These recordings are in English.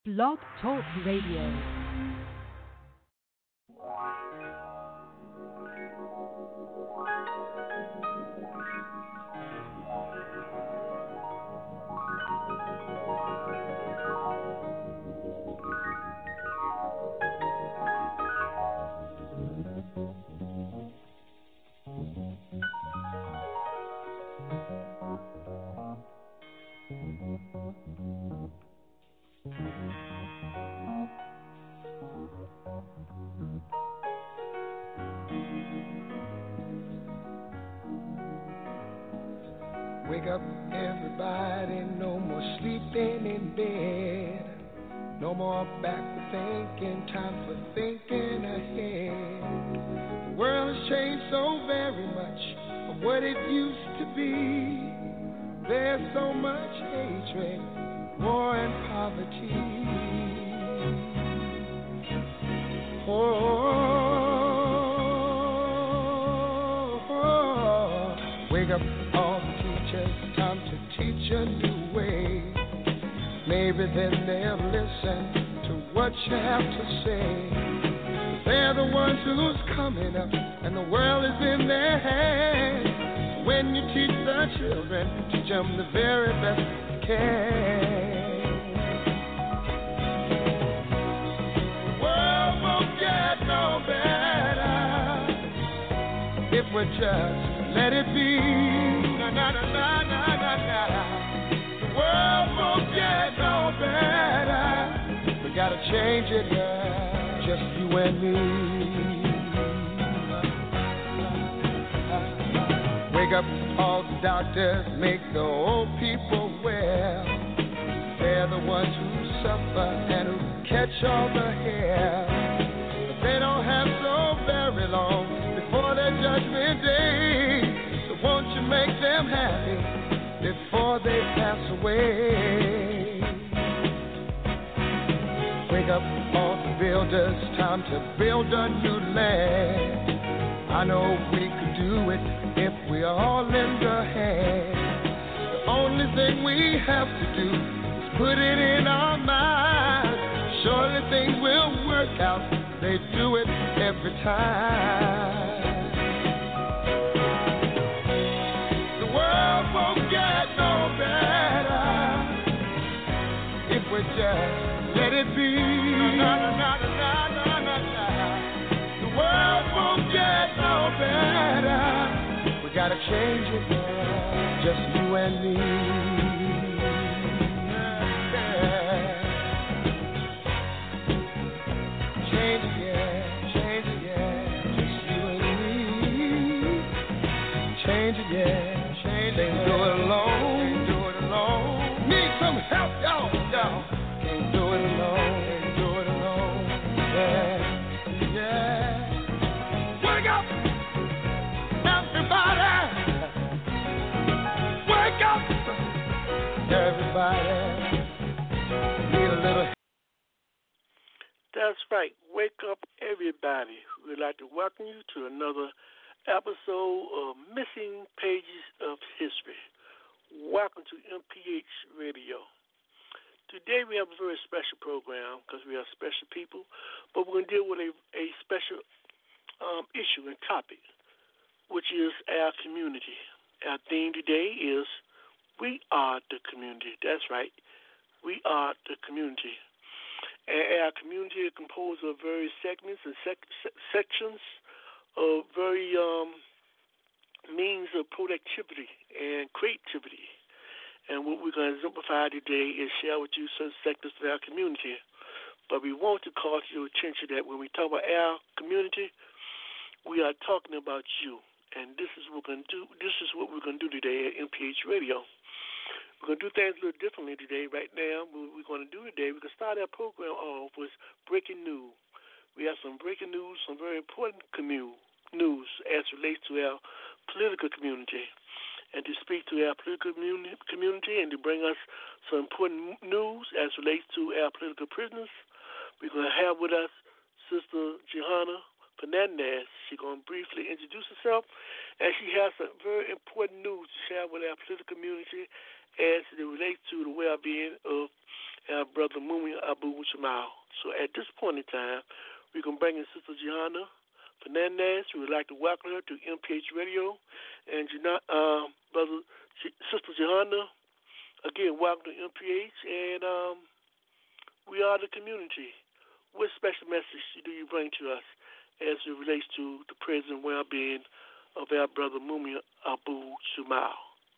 Blog Talk Radio. Wake up, everybody, no more sleeping in bed. No more backward thinking, time for thinking ahead. The world has changed so very much from what it used to be. There's so much hatred, war and poverty. Wake up, all the teachers, time to teach a new way. Maybe then they'll listen to what you have to say. They're the ones who's coming up, and the world is in their hands. When you teach the children, teach them the very best you can. The world won't get no better if we just let it be. Na na na na na na na. The world won't get no better. We gotta change it, yeah. Just you and me. Wake up, all the doctors, make the old people well. They're the ones who suffer and who catch all the hair. But they don't have so very long before their judgment day. So won't you make them happy before they pass away? Wake up, all the builders, time to build a new land. I know we could do it if we all lend a hand. The only thing we have to do is put it in our minds. Surely things will work out. They do it every time. The world won't get no better if we just let it be. Na, na, na, na, na, na, na. The world won't get no better. We gotta change it, yeah. Just you and me. Change it, yeah. Change it, yeah. Just you and me. Change it, yeah. Change it. Can't do it alone. Can't do it alone. Need some help, y'all. Can't do it alone. Can't do it alone. Yeah. Yeah. Wake up, everybody. Wake up, everybody. Need a little. That's right. Wake up, everybody. We'd like to welcome you to another episode of Missing Pages of History. Welcome to MPH Radio. Today we have a very special program because we are special people, but we're going to deal with a special issue and topic, which is our community. Our theme today is We Are the Community. That's right. We are the community. And our community is composed of various segments and sections of very means of productivity and creativity. And what we're going to exemplify today is share with you some sectors of our community. But we want to call to your attention that when we talk about our community, we are talking about you. And this is what we're going to do. This is what we're going to do today at MPH Radio. We're going to do things a little differently today. Right now, what we're going to do today, we're going to start our program off with breaking news. We have some breaking news, some very important news as it relates to our political community. And to speak to our political community and to bring us some important news as it relates to our political prisoners, we're going to have with us Sister Johanna Fernandez. She's going to briefly introduce herself, and she has some very important news to share with our political community as it relates to the well-being of and our brother Mumi Abu Jamal. So at this point in time, we're going to bring in Sister Johanna Fernandez. We would like to welcome her to MPH Radio. And Sister Johanna, again, welcome to MPH. And we are the community. What special message do you bring to us as it relates to the present well-being of our brother Mumi Abu Jamal?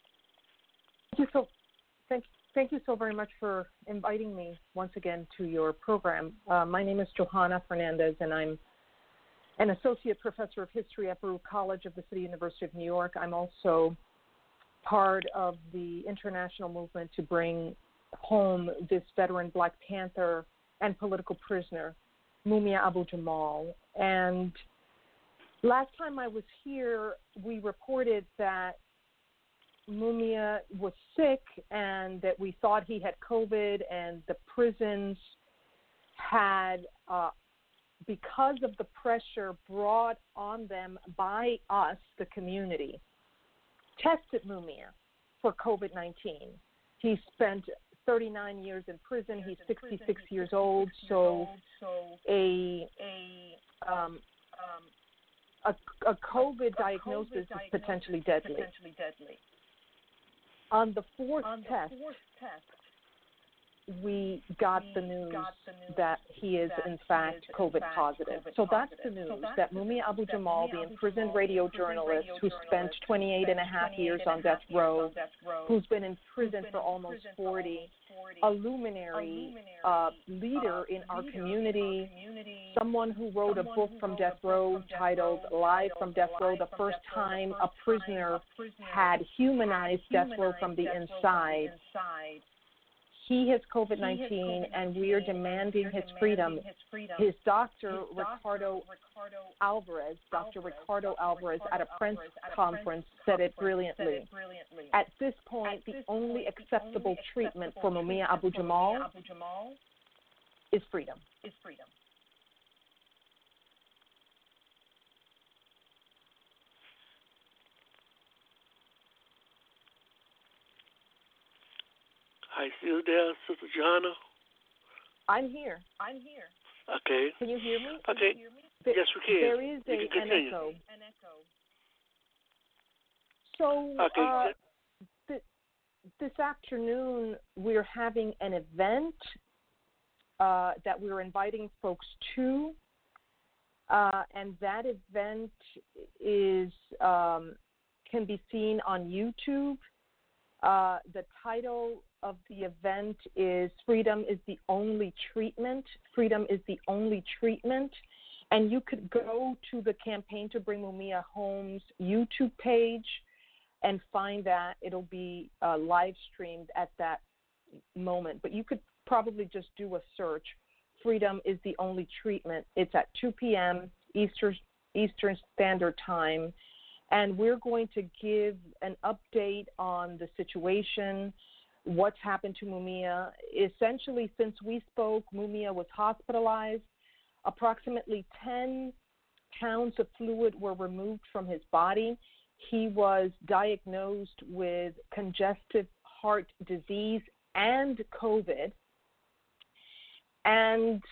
Thank you so very much for inviting me once again to your program. My name is Johanna Fernandez, and I'm an associate professor of history at Baruch College of the City University of New York. I'm also part of the international movement to bring home this veteran Black Panther and political prisoner, Mumia Abu Jamal. And last time I was here, we reported that Mumia was sick and that we thought he had COVID, and the prisons had, because of the pressure brought on them by us, the community, tested Mumia for COVID-19. He spent 39 years in prison. He's 66 years old, so a COVID diagnosis is potentially deadly. On the fourth test, we got the news that he is, in fact, COVID positive. So that's the news, that Mumia Abu Jamal, the imprisoned radio journalist who spent 28 and a half years on death row, who's been in prison for almost 40, a luminary leader in our community, someone who wrote a book from death row titled Live from Death Row, the first time a prisoner had humanized death row from the inside. He has COVID-19, and we are demanding his freedom. His doctor, Ricardo Alvarez, at a press conference said it brilliantly. At this point, the only acceptable treatment for Mumia Abu Jamal is freedom. Hi, still there, Sister Johanna? I'm here. Okay. Can you hear me? Okay. Yes, we can. There is an echo. So this afternoon we're having an event that we're inviting folks to, and that event is can be seen on YouTube. The title of the event is Freedom is the Only Treatment. Freedom is the Only Treatment. And you could go to the Campaign to Bring Mumia Home's YouTube page and find that. It'll be live streamed at that moment. But you could probably just do a search. Freedom is the Only Treatment. It's at 2 p.m. Eastern Standard Time. And we're going to give an update on the situation, what's happened to Mumia. Essentially, since we spoke, Mumia was hospitalized. Approximately 10 pounds of fluid were removed from his body. He was diagnosed with congestive heart disease and COVID. And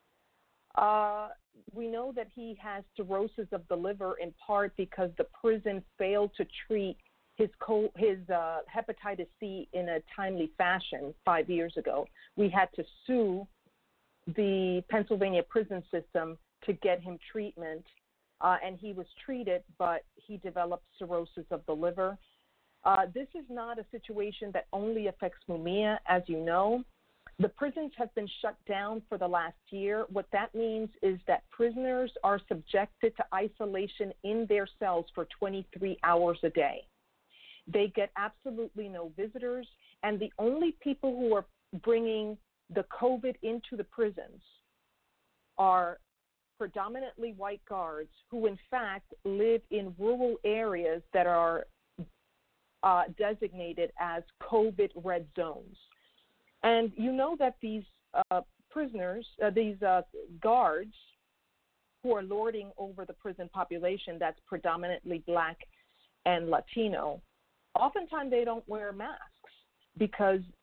we know that he has cirrhosis of the liver in part because the prison failed to treat his hepatitis C in a timely fashion 5 years ago. We had to sue the Pennsylvania prison system to get him treatment, and he was treated, but he developed cirrhosis of the liver. This is not a situation that only affects Mumia, as you know. The prisons have been shut down for the last year. What that means is that prisoners are subjected to isolation in their cells for 23 hours a day. They get absolutely no visitors, and the only people who are bringing the COVID into the prisons are predominantly white guards who, in fact, live in rural areas that are designated as COVID red zones. And you know that these prisoners, these guards who are lording over the prison population that's predominantly Black and Latino, oftentimes they don't wear masks because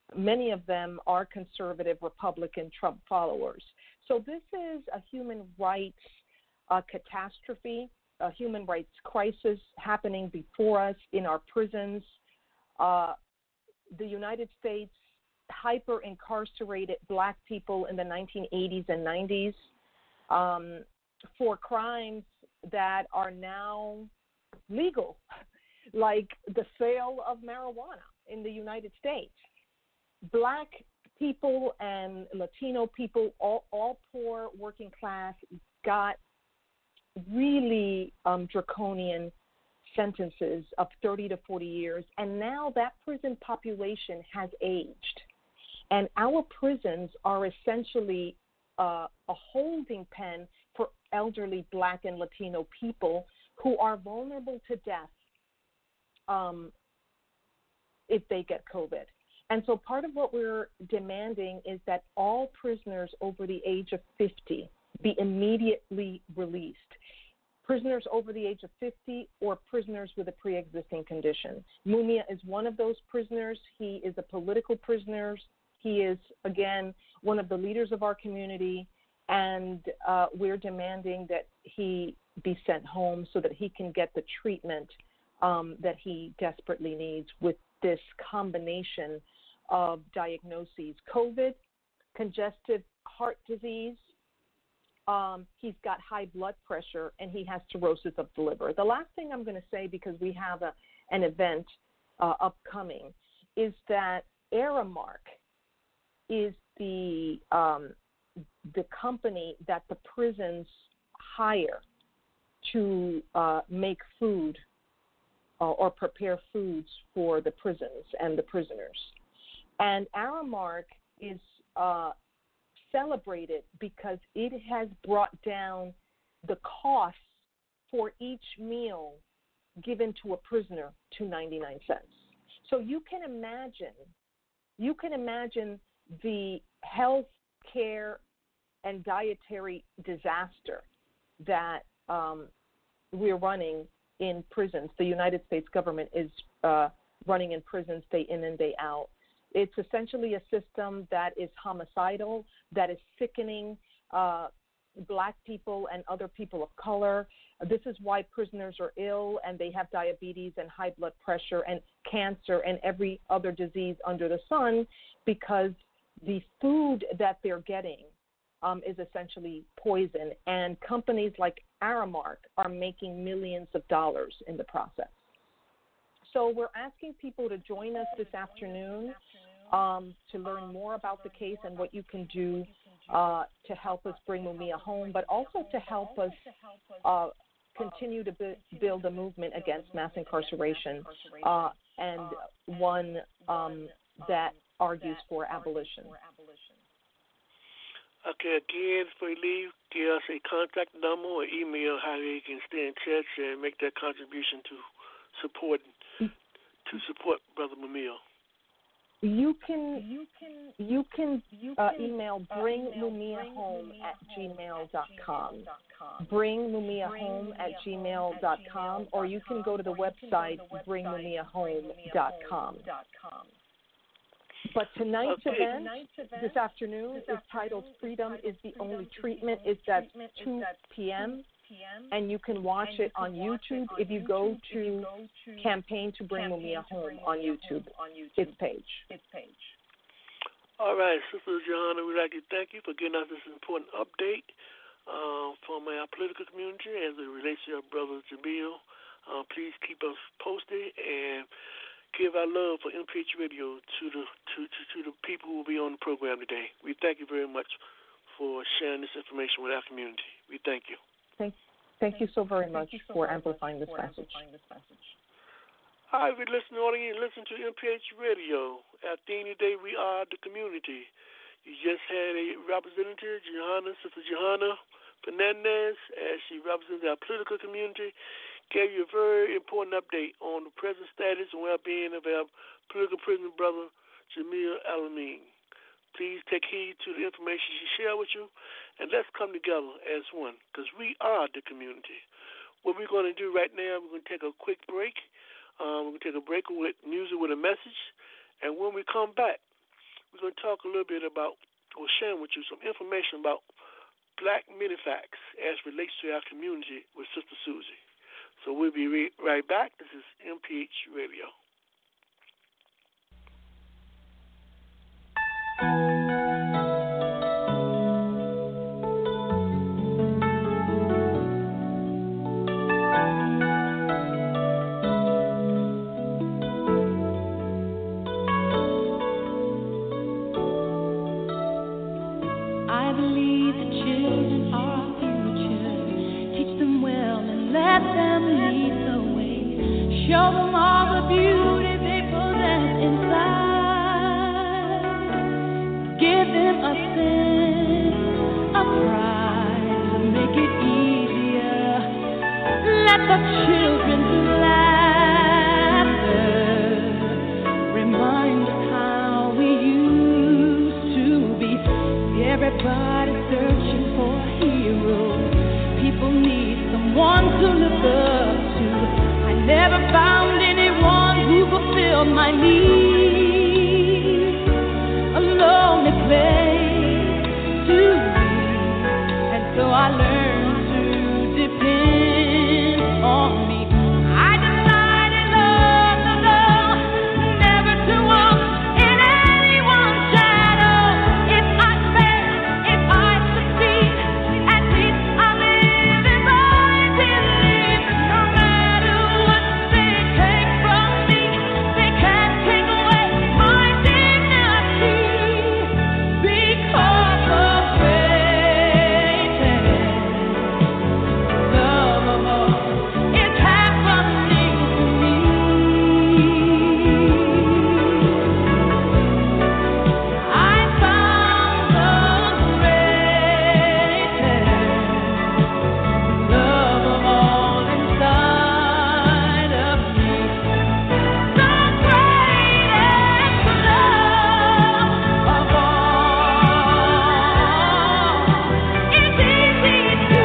Many of them are conservative Republican Trump followers. So this is a human rights catastrophe, a human rights crisis happening before us in our prisons. The United States hyper-incarcerated black people in the 1980s and 90s for crimes that are now legal, like the sale of marijuana in the United States. Black people and Latino people, all poor, working class, got really draconian sentences of 30 to 40 years, and now that prison population has aged. And our prisons are essentially a holding pen for elderly Black and Latino people who are vulnerable to death if they get COVID. And so part of what we're demanding is that all prisoners over the age of 50 be immediately released. Prisoners over the age of 50 or prisoners with a pre-existing condition. Mumia is one of those prisoners. He is a political prisoner. He is, again, one of the leaders of our community, and we're demanding that he be sent home so that he can get the treatment that he desperately needs with this combination of diagnoses: COVID, congestive heart disease, he's got high blood pressure, and he has cirrhosis of the liver. The last thing I'm going to say, because we have an event upcoming, is that Aramark is the company that the prisons hire to make food or prepare foods for the prisons and the prisoners. And Aramark is celebrated because it has brought down the cost for each meal given to a prisoner to 99 cents. So you can imagine the health care and dietary disaster that we're running in prisons. The United States government is running in prisons day in and day out. It's essentially a system that is homicidal, that is sickening Black people and other people of color. This is why prisoners are ill and they have diabetes and high blood pressure and cancer and every other disease under the sun, because the food that they're getting is essentially poison. And companies like Aramark are making millions of dollars in the process. So we're asking people to join us this afternoon to learn more about the case and what you can do to help us bring Mumia home, but also to help us continue to build a movement against mass incarceration and one that argues for abolition. Okay, again, before you leave, give us a contact number or email how they can stay in touch and make that contribution to support Brother Mumia. You can email bringmumiahome@gmail.com. bringmumiahome@gmail.com, or you can go to the website bringmumiahome.com. But tonight's event this afternoon is titled Freedom is the Only Treatment. It's at 2 p.m. and you can watch it on YouTube if you go to Campaign to Bring Mumia Home on YouTube, its page. All right, Sister Johanna, we'd like to thank you for giving us this important update from our political community as it relates to our brother Jamil. Please keep us posted and give our love for MPH Radio to the people who will be on the program today. We thank you very much for sharing this information with our community. We thank you. Thank you so very much for amplifying this message. Hi, we listen to MPH Radio. Our theme today, we are the community. You just had a representative, Sister Johanna Fernandez, as she represents our political community, gave you a very important update on the present status and well-being of our political prisoner brother, Jamil Al-Amin. Please take heed to the information she shared with you, and let's come together as one, because we are the community. What we're going to do right now, we're going to take a quick break. We're going to take a break with music with a message, and when we come back, we're going to talk a little bit about, or sharing with you some information about Black mini facts as relates to our community with Sister Susie. So we'll be right back. This is MPH Radio. I believe the children are our future. Teach them well and let them lead the way. Show them all the beauty they possess inside. Give them a sense of pride to make it easier. Let the children's laughter remind us how we used to be. Everybody searching for a hero. People need someone to look up to. I never found anyone who fulfilled my needs. A lonely place to be, and so I learned to depend on me. I decided long ago never to walk in anyone's shadow. If I fail, if I succeed, at least I live as I believe. No matter what they take from me, they can't take away my dignity. Because of greatness, love of all is happening to me. I found the greatest love of all inside of me. The greatest love of all is easy to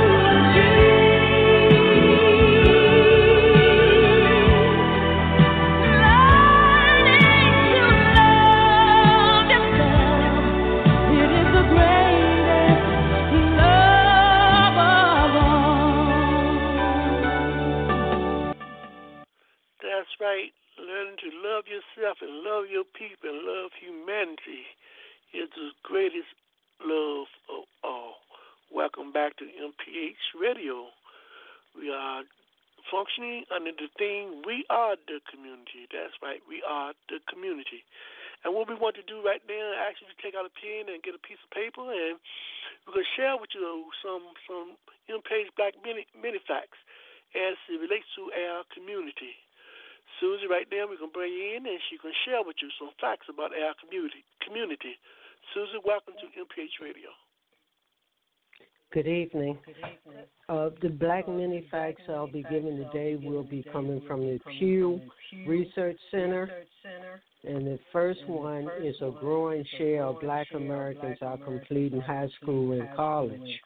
That's right. Learning to love yourself and love your people and love humanity is the greatest love of all. Welcome back to MPH Radio. We are functioning under the theme, we are the community. That's right, we are the community. And what we want to do right now is ask you to take out a pen and get a piece of paper, and we're going to share with you some MPH Black mini facts as it relates to our community. Susie, right now, we're going to bring you in, and she's going to share with you some facts about our community. Susie, welcome to MPH Radio. Good evening. The Black mini facts I'll be giving today will be coming from the Pew Research Center. And the first one is a growing share of Black Americans are completing high school and college.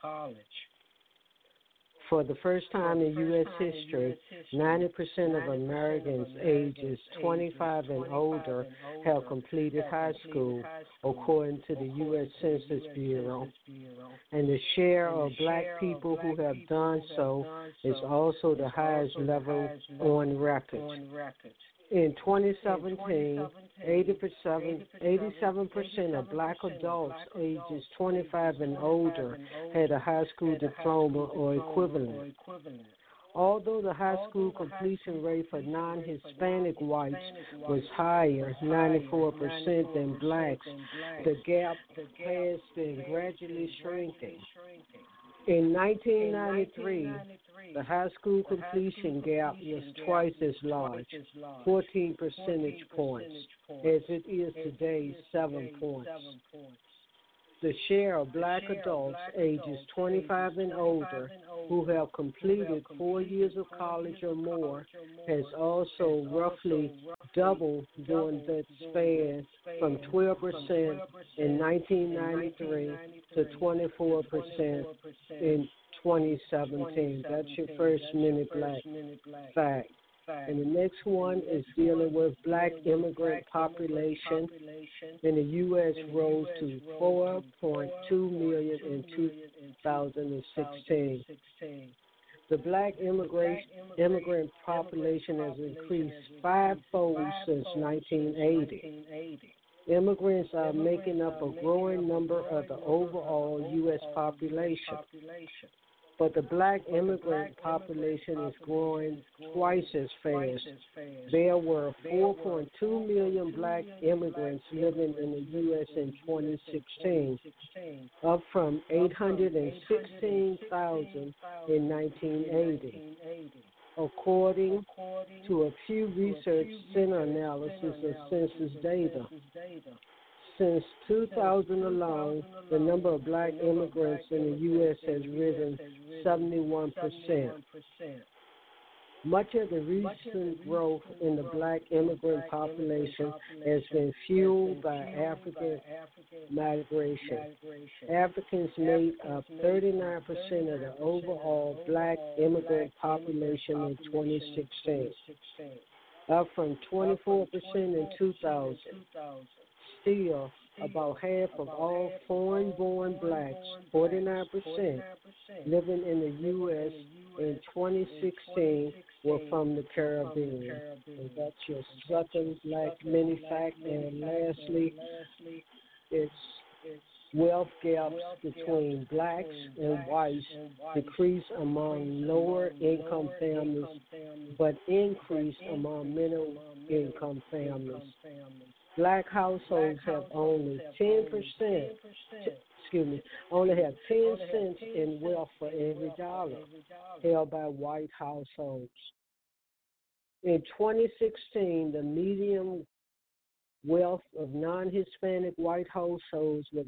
For the first time in U.S. history, 90% of Americans ages 25 and older have completed high school, according to the U.S. Census Bureau. And the share of Black people who have done so is also the highest level on record. In 2017, 87% of Black adults ages 25 and older had a high school diploma or equivalent. Although the high school completion rate for non-Hispanic whites was higher, 94% than Blacks, the gap has been gradually shrinking. In 1993, the high school completion gap was twice as large, 14 percentage points, as it is today, 7 points. The share of Black adults ages 25 and older who have completed 4 years of college or more has also roughly doubled during that span from 12% in 1993 to 24% in 2017. That's your first mini Black fact. And the next one is dealing with black immigrant population in the U.S. rose to 4.2 million in 2016. The black immigrant population has increased fivefold since 1980. Immigrants are making up a growing number of the overall U.S. population. But the black immigrant population is growing twice as fast. There were 4.2 million black immigrants living in the U.S. in 2016, up from 816,000 in 1980. According to a Pew Research Center analysis of census data. Since 2000 alone, the number of black immigrants in the U.S. has risen 71%. Much of the recent growth in the black immigrant population has been fueled by African migration. Africans made up 39% of the overall black immigrant population in 2016, up from 24% in 2000. Still, about half of all foreign-born blacks, 49%, living in the U.S. in 2016 were from the Caribbean. And that's your Southern Black mini fact. And lastly, it's wealth gaps between blacks and whites decrease among lower-income families, but increase among middle-income families. Black households have only 10 cents in wealth for every dollar held by white households. In 2016, the median wealth of non-Hispanic white households was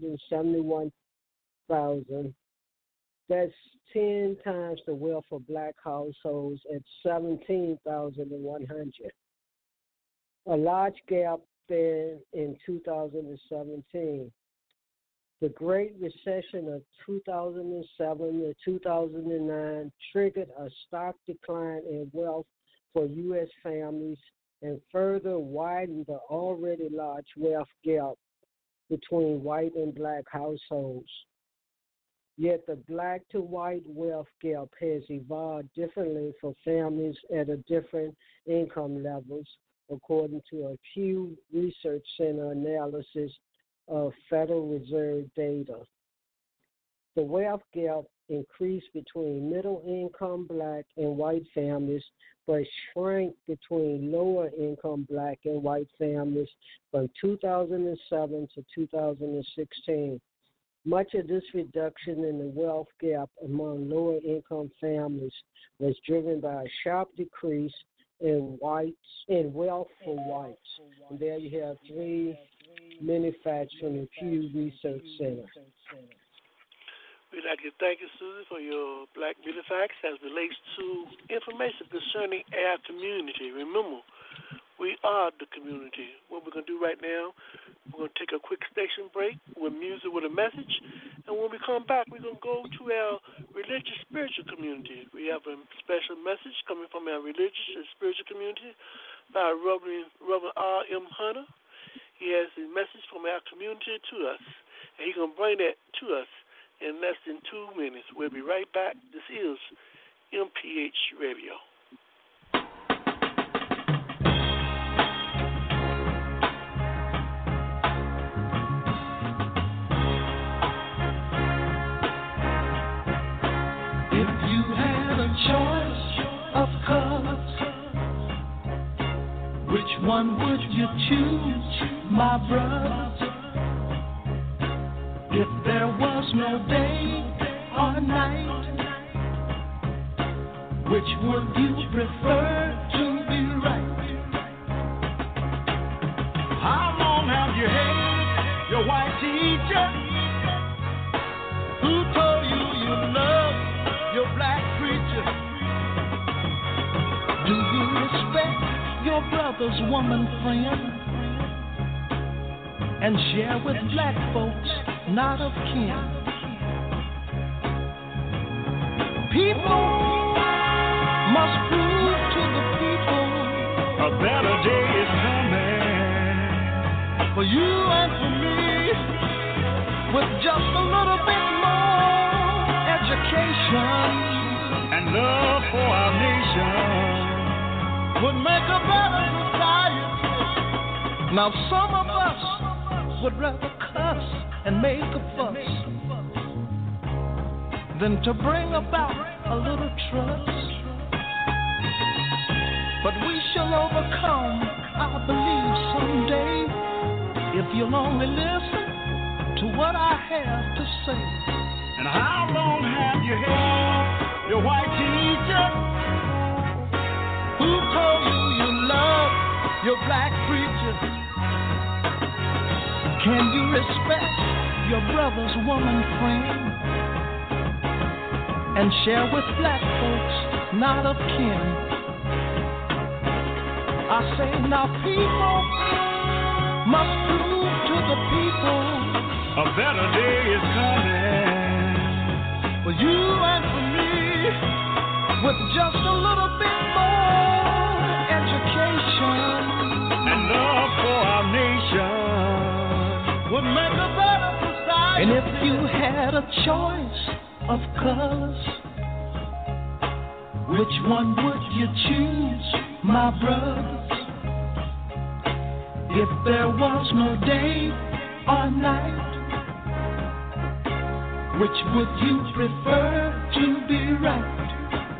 $171,000. That's 10 times the wealth of black households at $17,100. A large gap there in 2017. The Great Recession of 2007 to 2009 triggered a stark decline in wealth for U.S. families and further widened the already large wealth gap between white and black households. Yet the black to white wealth gap has evolved differently for families at a different income levels, according to a Pew Research Center analysis of Federal Reserve data. The wealth gap increased between middle-income black and white families, but shrank between lower-income black and white families from 2007 to 2016. Much of this reduction in the wealth gap among lower-income families was driven by a sharp decrease in wealth for whites. And there you have three mini facts from the Pew Research Center. We'd like to thank you, Susie, for your black mini facts as relates to information concerning our community. Remember, we are the community. What we're going to do right now, we're going to take a quick station break with music with a message. And when we come back, we're going to go to our religious spiritual community. We have a special message coming from our religious and spiritual community by Reverend R.M. Hunter. He has a message from our community to us, and he's going to bring that to us in less than 2 minutes. We'll be right back. This is MPH Radio. Which one would you choose, my brother? If there was no day or night, which would you prefer to be right? How long have you had your white teacher who told you you love your black preacher? Do you respect your brother's woman friend and share with black folks not of kin? People must prove to the people for you and for me, with just a little bit more education and love for our nation would make a better society. Now some of us would rather cuss and make a fuss than to bring about a little trust. But we shall overcome, I believe, someday, if you'll only listen to what I have to say. And how long have you had your white teacher? Who told you you love your black preacher? Can you respect your brother's woman friend and share with black folks not of kin? I say now people must prove to the people a better day is coming for you and for me, with just a little bit more education and love for our nation would make a better society. And if you had a choice of colors, which one would you choose, my brothers? If there was no day or night, which would you prefer to be right?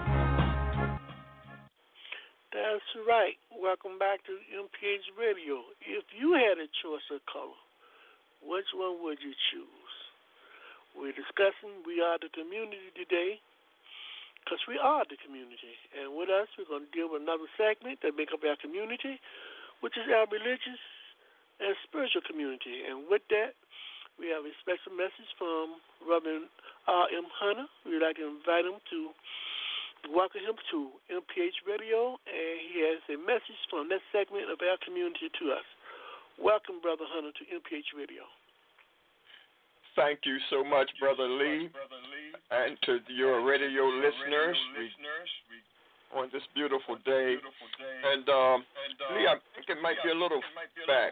That's right. Welcome back to MPH Radio. If you had a choice of color, which one would you choose? We're discussing We Are the Community today, because we are the community. And with us, we're going to deal with another segment that make up our community, which is our religious and spiritual community. And with that, we have a special message from Reverend R.M. Hunter. We'd like to invite him to welcome him to MPH Radio, and he has a message from that segment of our community to us. Welcome, Brother Hunter, to MPH Radio. Thank you so much, Brother Lee, and to your radio listeners on this beautiful day. And Lee, I think it might be a little back.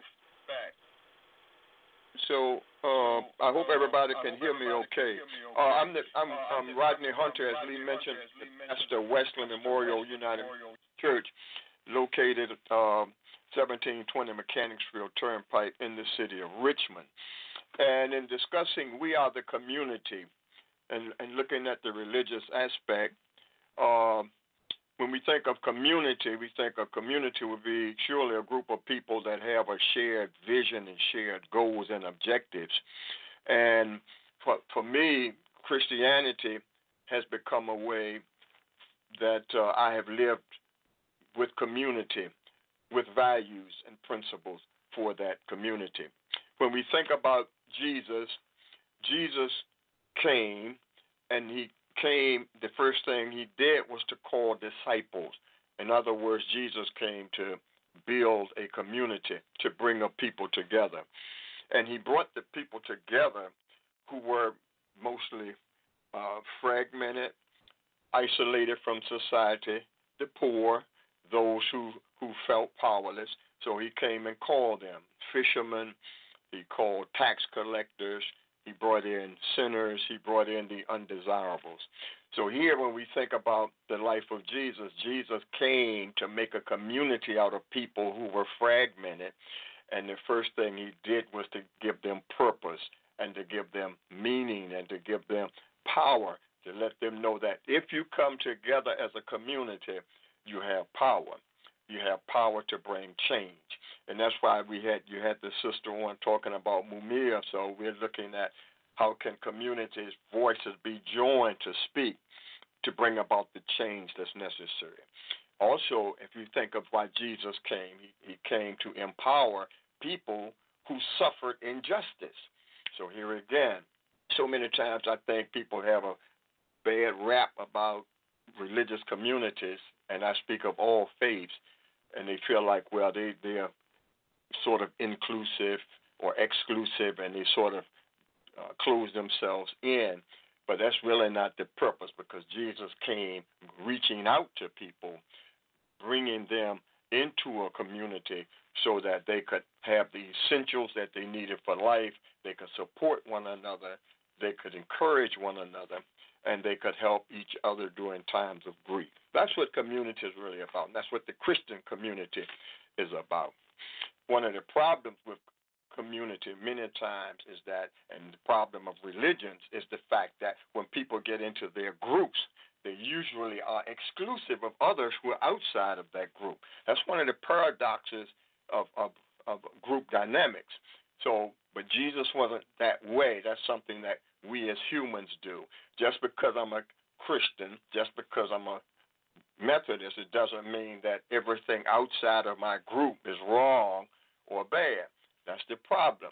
So I hope everybody can hear me okay. I'm Rodney Hunter, as Lee mentioned, the pastor of Westland Memorial United Church, located at 1720 Mechanicsville Turnpike in the city of Richmond. And in discussing We Are the Community and looking at the religious aspect, when we think of community, we think a community would be surely a group of people that have a shared vision and shared goals and objectives. And for me, Christianity has become a way that I have lived with community, with values and principles for that community. When we think about Jesus came, and he came, the first thing he did was to call disciples. In other words, Jesus came to build a community, to bring a people together. And he brought the people together who were mostly fragmented, isolated from society, the poor, those who felt powerless. So he came and called them fishermen, he called tax collectors, he brought in sinners, he brought in the undesirables. So here when we think about the life of Jesus, Jesus came to make a community out of people who were fragmented, and the first thing he did was to give them purpose and to give them meaning and to give them power, to let them know that if you come together as a community, you have power. You have power to bring change. And that's why you had the sister on talking about Mumia. So we're looking at how can communities' voices be joined to speak to bring about the change that's necessary. Also, if you think of why Jesus came, he came to empower people who suffered injustice. So here again, so many times I think people have a bad rap about religious communities, and I speak of all faiths, and they feel like, well, they're sort of inclusive or exclusive, and they sort of close themselves in. But that's really not the purpose, because Jesus came reaching out to people, bringing them into a community so that they could have the essentials that they needed for life, they could support one another, they could encourage one another, and they could help each other during times of grief. That's what community is really about, and that's what the Christian community is about. One of the problems with community many times is that, and the problem of religions is the fact that when people get into their groups, they usually are exclusive of others who are outside of that group. That's one of the paradoxes of group dynamics. So, but Jesus wasn't that way. That's something that we as humans do. Just because I'm a Christian, just because I'm a Methodist, it doesn't mean that everything outside of my group is wrong or bad. That's the problem.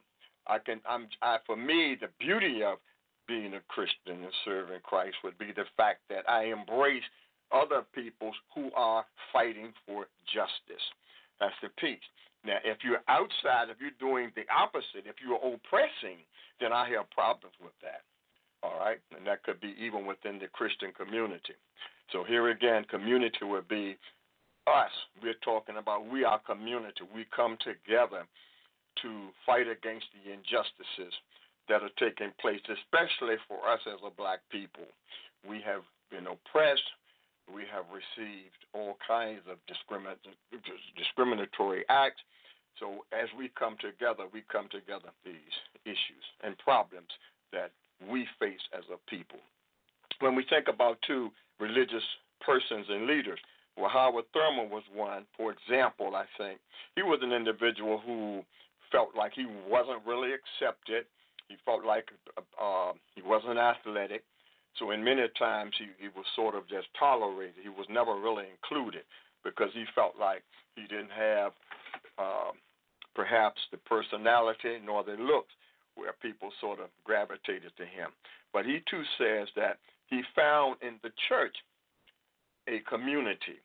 For me, the beauty of being a Christian and serving Christ would be the fact that I embrace other peoples who are fighting for justice. That's the piece. Now, if you're outside, if you're doing the opposite, if you're oppressing, then I have problems with that. All right? And that could be even within the Christian community. So here again, community would be us. We're talking about we are community. We come together to fight against the injustices that are taking place, especially for us as a black people. We have been oppressed. We have received all kinds of discriminatory acts. So as we come together these issues and problems that we face as a people. When we think about two religious persons and leaders, well, Howard Thurman was one, for example, I think. He was an individual who felt like he wasn't really accepted. He felt like he wasn't athletic. So in many times he was sort of just tolerated. He was never really included because he felt like he didn't have perhaps the personality nor the looks where people sort of gravitated to him. But he too says that he found in the church a community,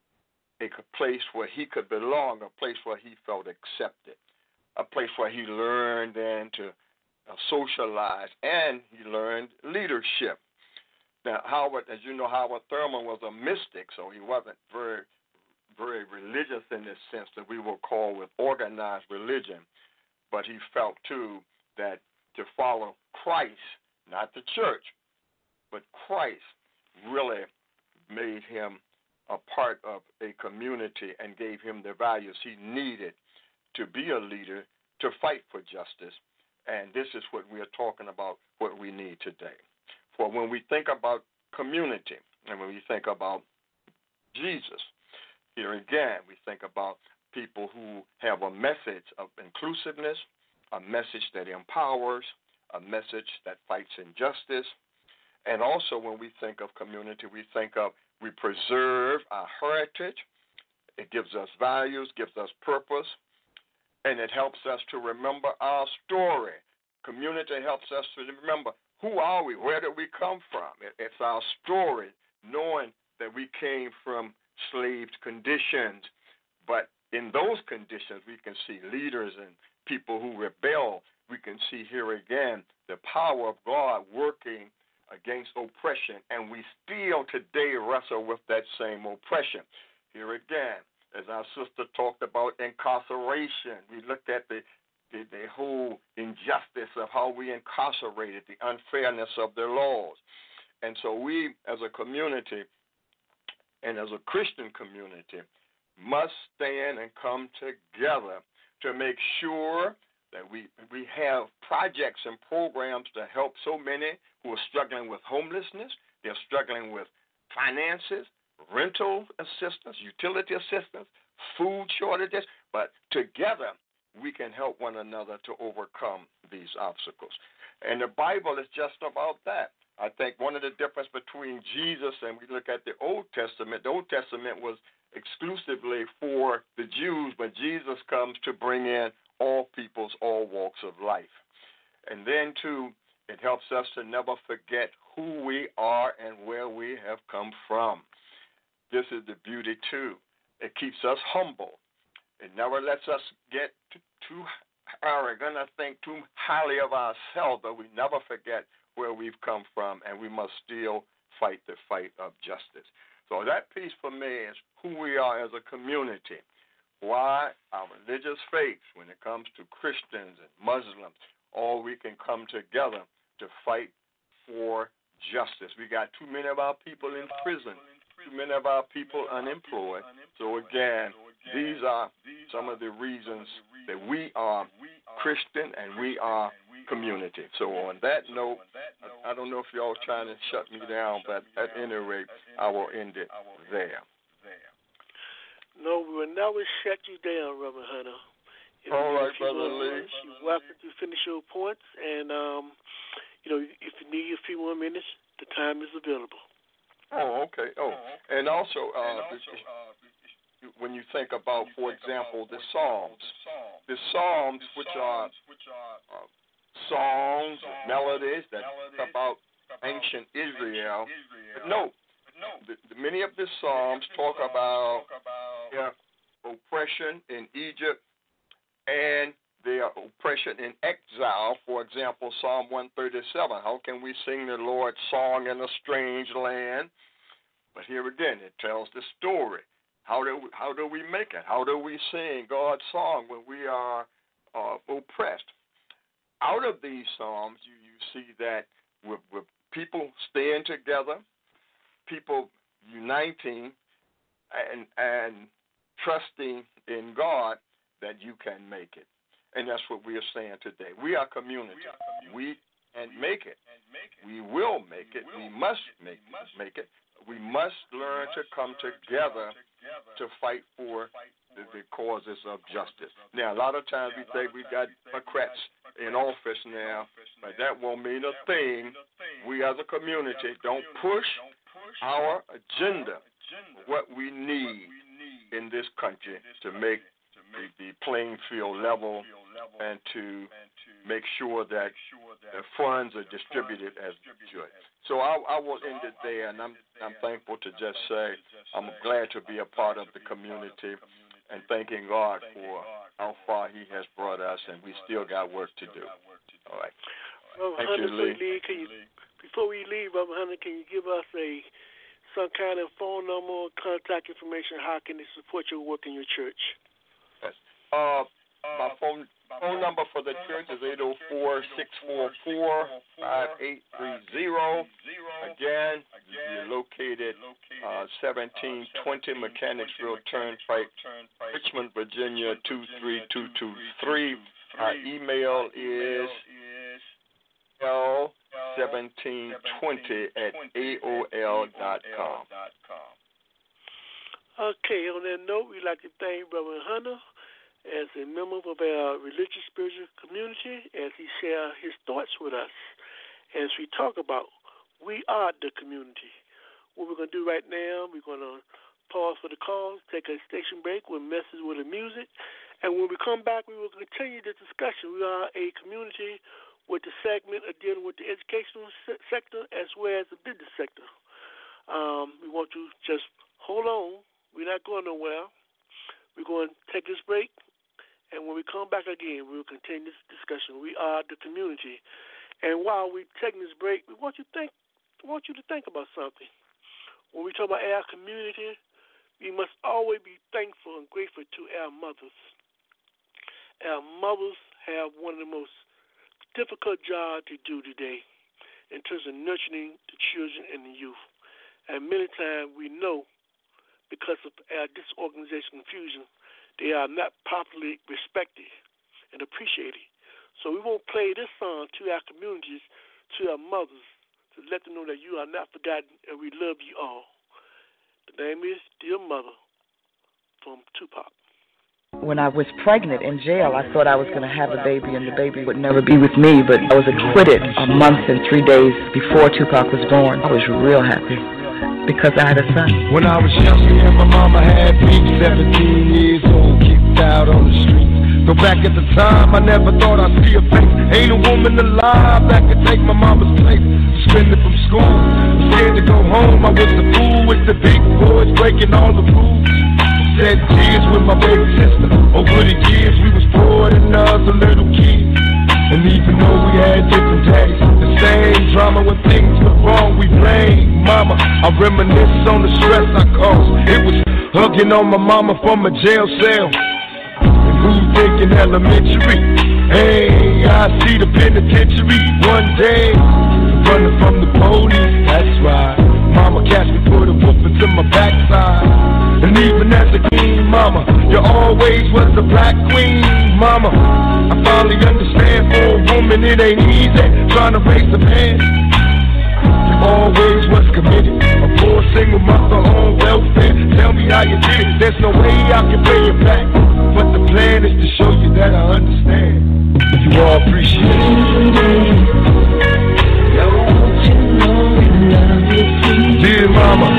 a place where he could belong, a place where he felt accepted, a place where he learned then to socialize, and he learned leadership. Now, Howard, as you know, Howard Thurman was a mystic, so he wasn't very, very religious in this sense that we will call with organized religion, but he felt, too, that to follow Christ, not the church, but Christ really made him a part of a community and gave him the values he needed to be a leader, to fight for justice. And this is what we are talking about, what we need today. For when we think about community and when we think about Jesus, here again, we think about people who have a message of inclusiveness, a message that empowers, a message that fights injustice. And also when we think of community, we preserve our heritage. It gives us values, gives us purpose, and it helps us to remember our story. Community helps us to remember who are we, where did we come from. It's our story, knowing that we came from slaved conditions. But in those conditions, we can see leaders and people who rebel. We can see here again the power of God working against oppression, and we still today wrestle with that same oppression. Here again, as our sister talked about incarceration, we looked at the whole injustice of how we incarcerated, the unfairness of their laws. And so we, as a community and as a Christian community, must stand and come together to make sure that we have projects and programs to help so many who are struggling with homelessness, they're struggling with finances, rental assistance, utility assistance, food shortages, but together we can help one another to overcome these obstacles. And the Bible is just about that. I think one of the difference between Jesus and we look at the Old Testament was exclusively for the Jews, but Jesus comes to bring in all peoples, all walks of life. And then, too, it helps us to never forget who we are and where we have come from. This is the beauty, too. It keeps us humble. It never lets us get too arrogant or think too highly of ourselves, but we never forget where we've come from, and we must still fight the fight of justice. So that piece for me is who we are as a community. why our religious faiths, when it comes to Christians and Muslims, all we can come together to fight for justice. We got too many of our people in prison, too many of our people unemployed. So again, these are some of the reasons that we are Christian and we are community. So on that note, I don't know if y'all trying to shut me down, but at any rate, I will end it there. No, we will never shut you down, Reverend Hunter. All right, Brother Lee. You're welcome to finish your points, and if you need a few more minutes, the time is available. Oh, okay. Oh, and also, when you think about, for example, the Psalms, which are songs, melodies that talk about ancient Israel, but no. Many of the Psalms talk about their oppression in Egypt and their oppression in exile. For example, Psalm 137, how can we sing the Lord's song in a strange land? But here again, it tells the story. How do we make it? How do we sing God's song when we are oppressed? Out of these Psalms, you see that with people staying together, people uniting and trusting in God, that you can make it. And that's what we are saying today. We are community. We can make it. We will make it. We must make it. We must learn to come together to fight for the causes of justice. Now, a lot of times we think we got Democrats in office now, but that won't mean a thing. We as a community don't push our agenda, what we need in this country to make the playing field level and to make sure that the funds are distributed as should. So I will end it there, and I'm thankful to just say I'm glad to be a part of the community and thanking God for how far He has brought us, and we still got work to do. All right. Thank you, Lee. Before we leave, Brother Hunter, can you give us some kind of phone number or contact information? How can they support your work in your church? Yes. My phone number for the church is 804-644-5830. Again, you're located 1720 Mechanicsville Turnpike, Richmond, Virginia 23223. Our email is l1720@aol.com. Okay, on that note, we'd like to thank Brother Hunter as a member of our religious spiritual community as he shares his thoughts with us as we talk about we are the community. What we're going to do right now, we're going to pause for the calls, take a station break with message with the music, and when we come back, we will continue the discussion. We are a community with the segment of dealing with the educational sector as well as the business sector. We want you to just hold on. We're not going nowhere. We're going to take this break, and when we come back again, we will continue this discussion. We are the community. And while we're taking this break, we want you to think about something. When we talk about our community, we must always be thankful and grateful to our mothers. Our mothers have one of the most difficult jobs to do today in terms of nurturing the children and the youth. And many times we know because of our disorganization confusion, they are not properly respected and appreciated. So we won't play this song to our communities, to our mothers, to let them know that you are not forgotten and we love you all. The name is Dear Mother from Tupac. When I was pregnant in jail, I thought I was going to have a baby and the baby would never be with me, but I was acquitted a month and 3 days before Tupac was born. I was real happy because I had a son. When I was young, me and my mama had beef, 17 years old, kicked out on the street. Though back at the time, I never thought I'd see a face. Ain't a woman alive that could take my mama's place. Suspended from school, scared to go home. I was the fool with the big boys breaking all the rules. Shed tears with my baby sister. Over the years, we was poor than us, a little kids. And even though we had different daddies, the same drama when things went wrong, we blame mama. I reminisce on the stress I caused. It was hugging on my mama from a jail cell. Who's thinking elementary? Hey, I see the penitentiary one day. Running from the police, that's right. Mama catch me, put a whooping to my backside. And even as a king, mama, you always was a black queen, mama. I finally understand for a woman it ain't easy trying to raise a man. You always was committed, a poor single mother on welfare. Tell me how you did it, there's no way I can pay you back. But the plan is to show you that I understand. You all appreciate it. Dear mama,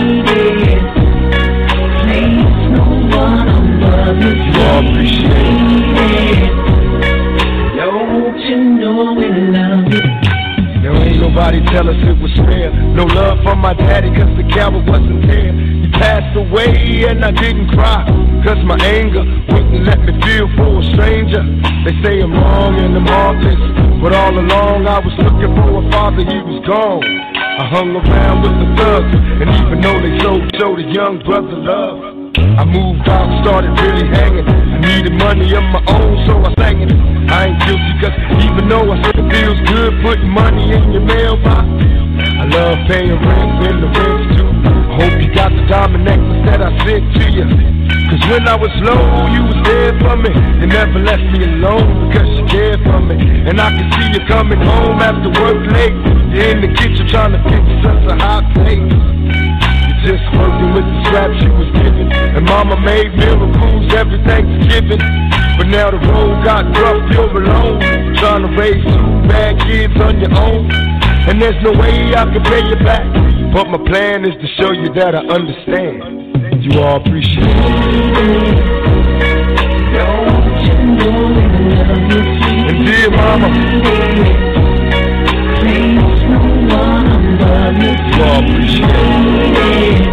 you all appreciate it. Don't you know we love you? There ain't nobody tell us it was fair. No love from my daddy cause the coward wasn't there. He passed away and I didn't cry cause my anger wouldn't let me feel for a stranger. They say I'm wrong and I'm heartless, but all along I was looking for a father, he was gone. I hung around with the thugs, and even though they showed a young brother love, I moved out, started really hanging. I needed money of my own, so I sang it. I ain't guilty, cause even though I said it feels good putting money in your mailbox, I love paying rent when the rent's due. I hope you got the diamond necklace that I sent to you. Cause when I was low, you was there for me. You never left me alone because you cared for me. And I can see you coming home after work late. You're in the kitchen trying to fix us a hot plate. Just working with the scraps she was given. And mama made miracles every Thanksgiving. But now the road got rough, you're alone, trying to raise two bad kids on your own. And there's no way I can pay you back, but my plan is to show you that I understand. You all appreciate it. And dear mama, you all appreciate it.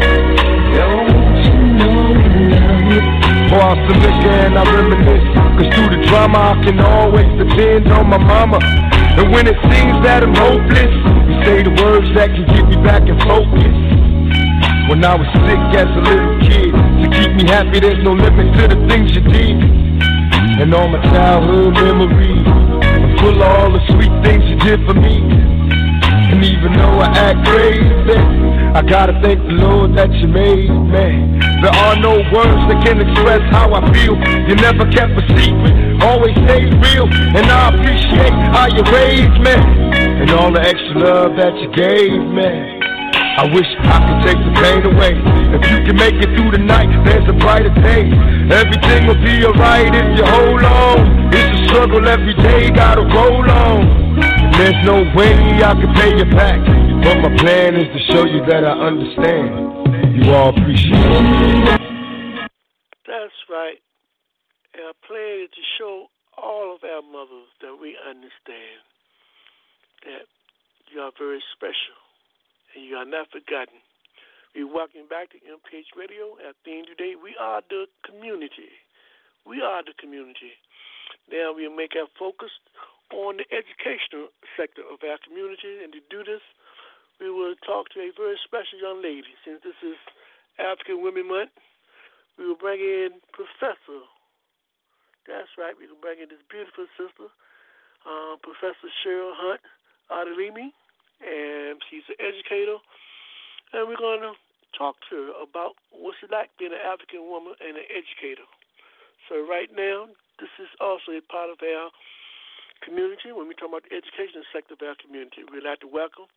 Pour out some liquor and I reminisce, cause through the drama I can always depend on my mama. And when it seems that I'm hopeless, you say the words that can get me back in focus. When I was sick as a little kid, to keep me happy there's no limit to the things you did. And all my childhood memories are full of all the sweet things you did for me. And even though I act crazy, I gotta thank the Lord that you made me. There are no words that can express how I feel. You never kept a secret, always stayed real. And I appreciate how you raised me, and all the extra love that you gave me. I wish I could take the pain away. If you can make it through the night, there's a brighter day. Everything will be alright if you hold on. It's a struggle every day, gotta roll on. There's no way I can pay you back, but my plan is to show you that I understand. You all appreciate it. That's right. Our plan is to show all of our mothers that we understand that you are very special and you are not forgotten. We welcome back to MPH Radio. Our theme today, we are the community. We are the community. Now we'll make our focus on the educational sector of our community, and to do this, we will talk to a very special young lady. Since this is African Women Month, we will bring in Professor. That's right, we will bring in this beautiful sister, Professor Cheryl Hunt Adalimi, and she's an educator, and we're going to talk to her about what's it like being an African woman and an educator. So right now, this is also a part of our community. When we talk about the education sector of our community, we'd like to welcome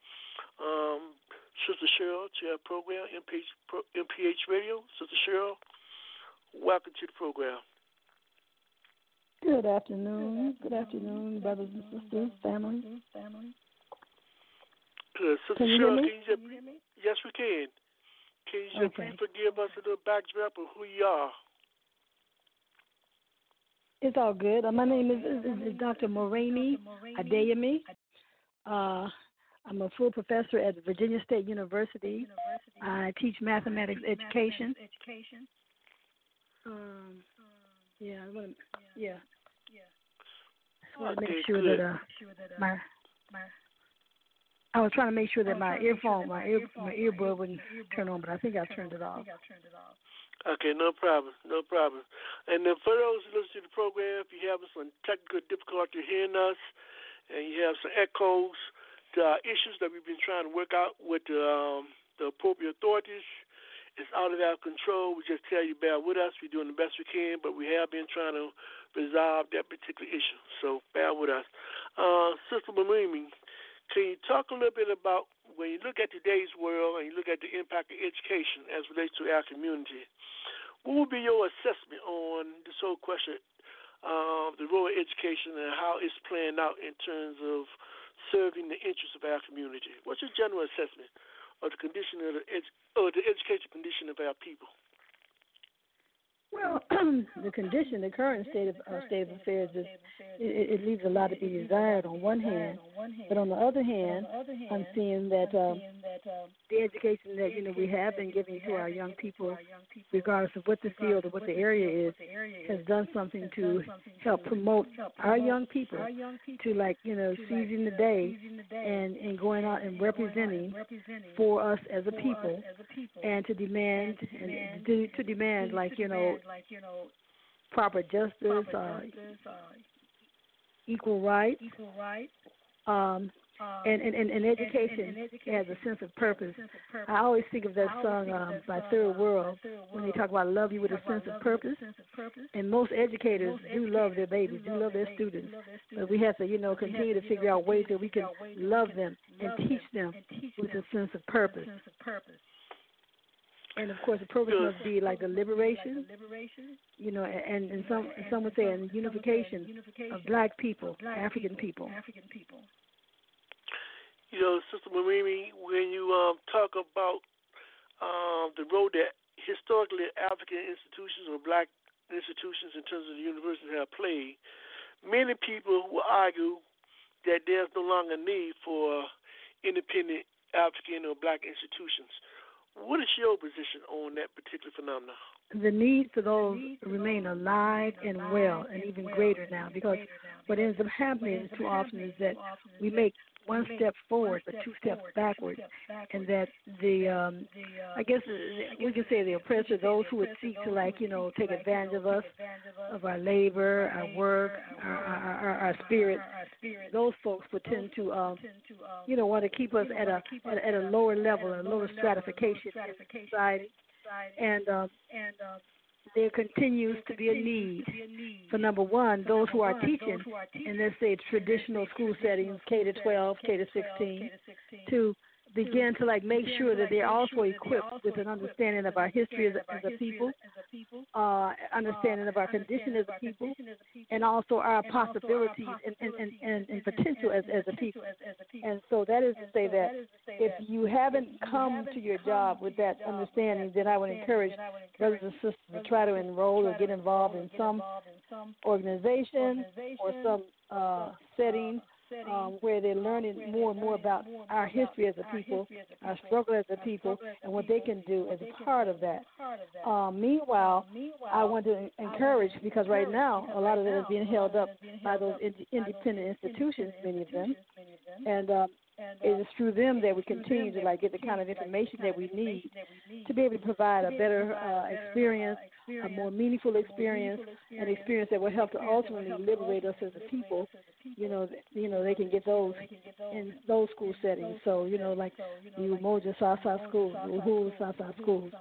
Sister Cheryl to our program, MPH Radio. Sister Cheryl, welcome to the program. Good afternoon. Good afternoon, brothers and sisters, family. Good. Sister Cheryl, can you hear me? Yes, we can. Can you just please give us a little backdrop of who you are? It's all good. My name is Dr. Moremi Adeyemi. I'm a full professor at Virginia State University. I teach mathematics education. I want to make sure that I was trying to make sure that my earbud wouldn't turn on, but I think I turned it off. Okay, no problem. And then for those who listen to the program, if you're having some technical difficulty hearing us and you have some echoes to our issues that we've been trying to work out with the appropriate authorities, it's out of our control. We just tell you bear with us. We're doing the best we can, but we have been trying to resolve that particular issue. So bear with us. Sister Marimi, can you talk a little bit about when you look at today's world and you look at the impact of education as relates to our community, what would be your assessment on this whole question of the role of education and how it's playing out in terms of serving the interests of our community? What's your general assessment of the condition of the education condition of our people? Well, the current state of affairs is it leaves a lot to be desired on one hand, but on the other hand, I'm seeing that the education that we have been giving to our young people, regardless of what the field or what the area is, has done something to help promote our young people to seizing the day and going out and representing for us as a people, and to demand proper justice, equal rights, and education has a sense of purpose. I always think of that song by Third World when they talk about love you with a sense of purpose. And most educators do love their babies, do love their students. But we have to, continue to figure out ways that we can love them and teach them with a sense of purpose. And of course, the purpose must be like the liberation, and some would say a unification of Black people, African people. Sister Marimi, when you talk about the role that historically African institutions or Black institutions in terms of the universities have played, many people will argue that there's no longer need for independent African or Black institutions. What is your position on that particular phenomenon? The need for those remain alive and well, and even greater now, because what ends up happening too often is that we make one step forward but two steps backward, and that I guess we can say the oppressor, those who would seek to take advantage of us, of our labor, our work, our spirit, those folks would tend to want to keep us at a lower level, a lower stratification in society, and there continues to be a need for, number one, those who are teaching in, let's say, traditional school settings, K-12, K-16, to begin to make sure that they're also equipped with an understanding of our history as a people, understanding of our condition as a people, and also our possibilities and potential as a people. And so that is to say that if you haven't come to your job with that understanding, then I would encourage brothers and sisters to try to enroll or get involved in some organization or some setting where they're learning more and more about our history as a people, our struggle as a people, and what they can do as a part of that. Meanwhile, I want to encourage, because right now a lot of it is being held up by those independent institutions, many of them, and it is through them that we continue to get the kind of information that we need to be able to provide a better experience, a more meaningful experience, an experience that will help to ultimately liberate us as a people. They can get those in those school settings. So, like the Umoja Sasa schools, the Uhuru Sasa schools,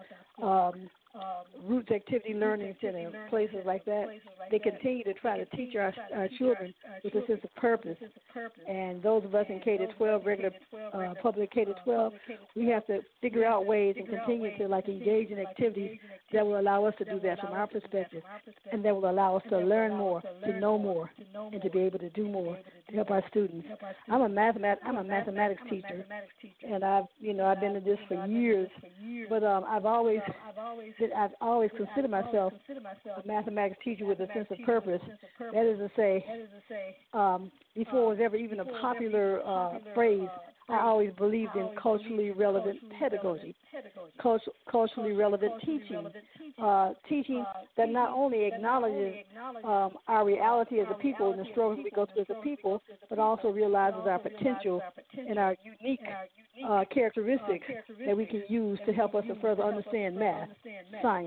Roots Activity Learning Center, places like that. They continue to try to teach our children with a sense of purpose. And those of us in K-12, regular public K-12, we have to figure out ways and continue to engage in activities that will allow us to do that from our perspective, and that will allow us to learn more, to know more, and to be able to do more to help our students. I'm a mathematics teacher, and I've been in this for years, but I've always considered myself a mathematics teacher with a sense of purpose. That is to say, before it was ever even a popular phrase, I always believed in culturally relevant pedagogy, culturally relevant teaching, teaching that not only acknowledges our reality as a people and the struggles we go through as a people, but also realizes our potential and our unique characteristics that we can use to help us to further understand math, science,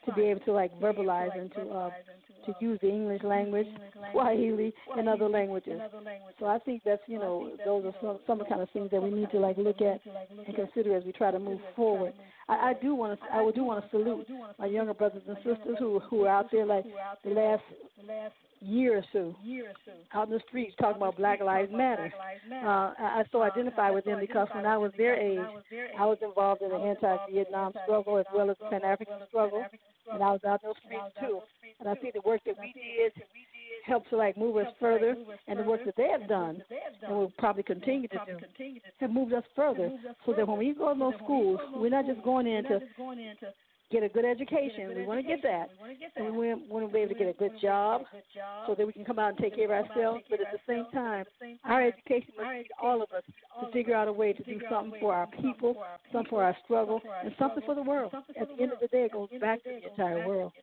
to be able to like verbalize and to use the English language, Swahili, and other languages. So I think that's, those are some of the kind of things that we need to like look at and consider as we try to move forward. I do want to salute my younger brothers and sisters who are out there like the last year or so out in the streets talking about Black Lives Matter. I so identify with them because when I was their age, I was involved in the anti-Vietnam struggle as well as the Pan-African struggle, and I was out in those streets too. And I think the work that we did helped to like move us further, and the work that they have done and will probably continue to do have moved us further, so that when we go in those schools, we're not just going in to get a good education. We want to get that. And we want to be able to get a good job so that we can come out and take care of ourselves. But at the same time, our education must lead all of us to figure out a way to do something for our people, something for our struggle, and something for the world. At the end of the day, it goes back to the entire world.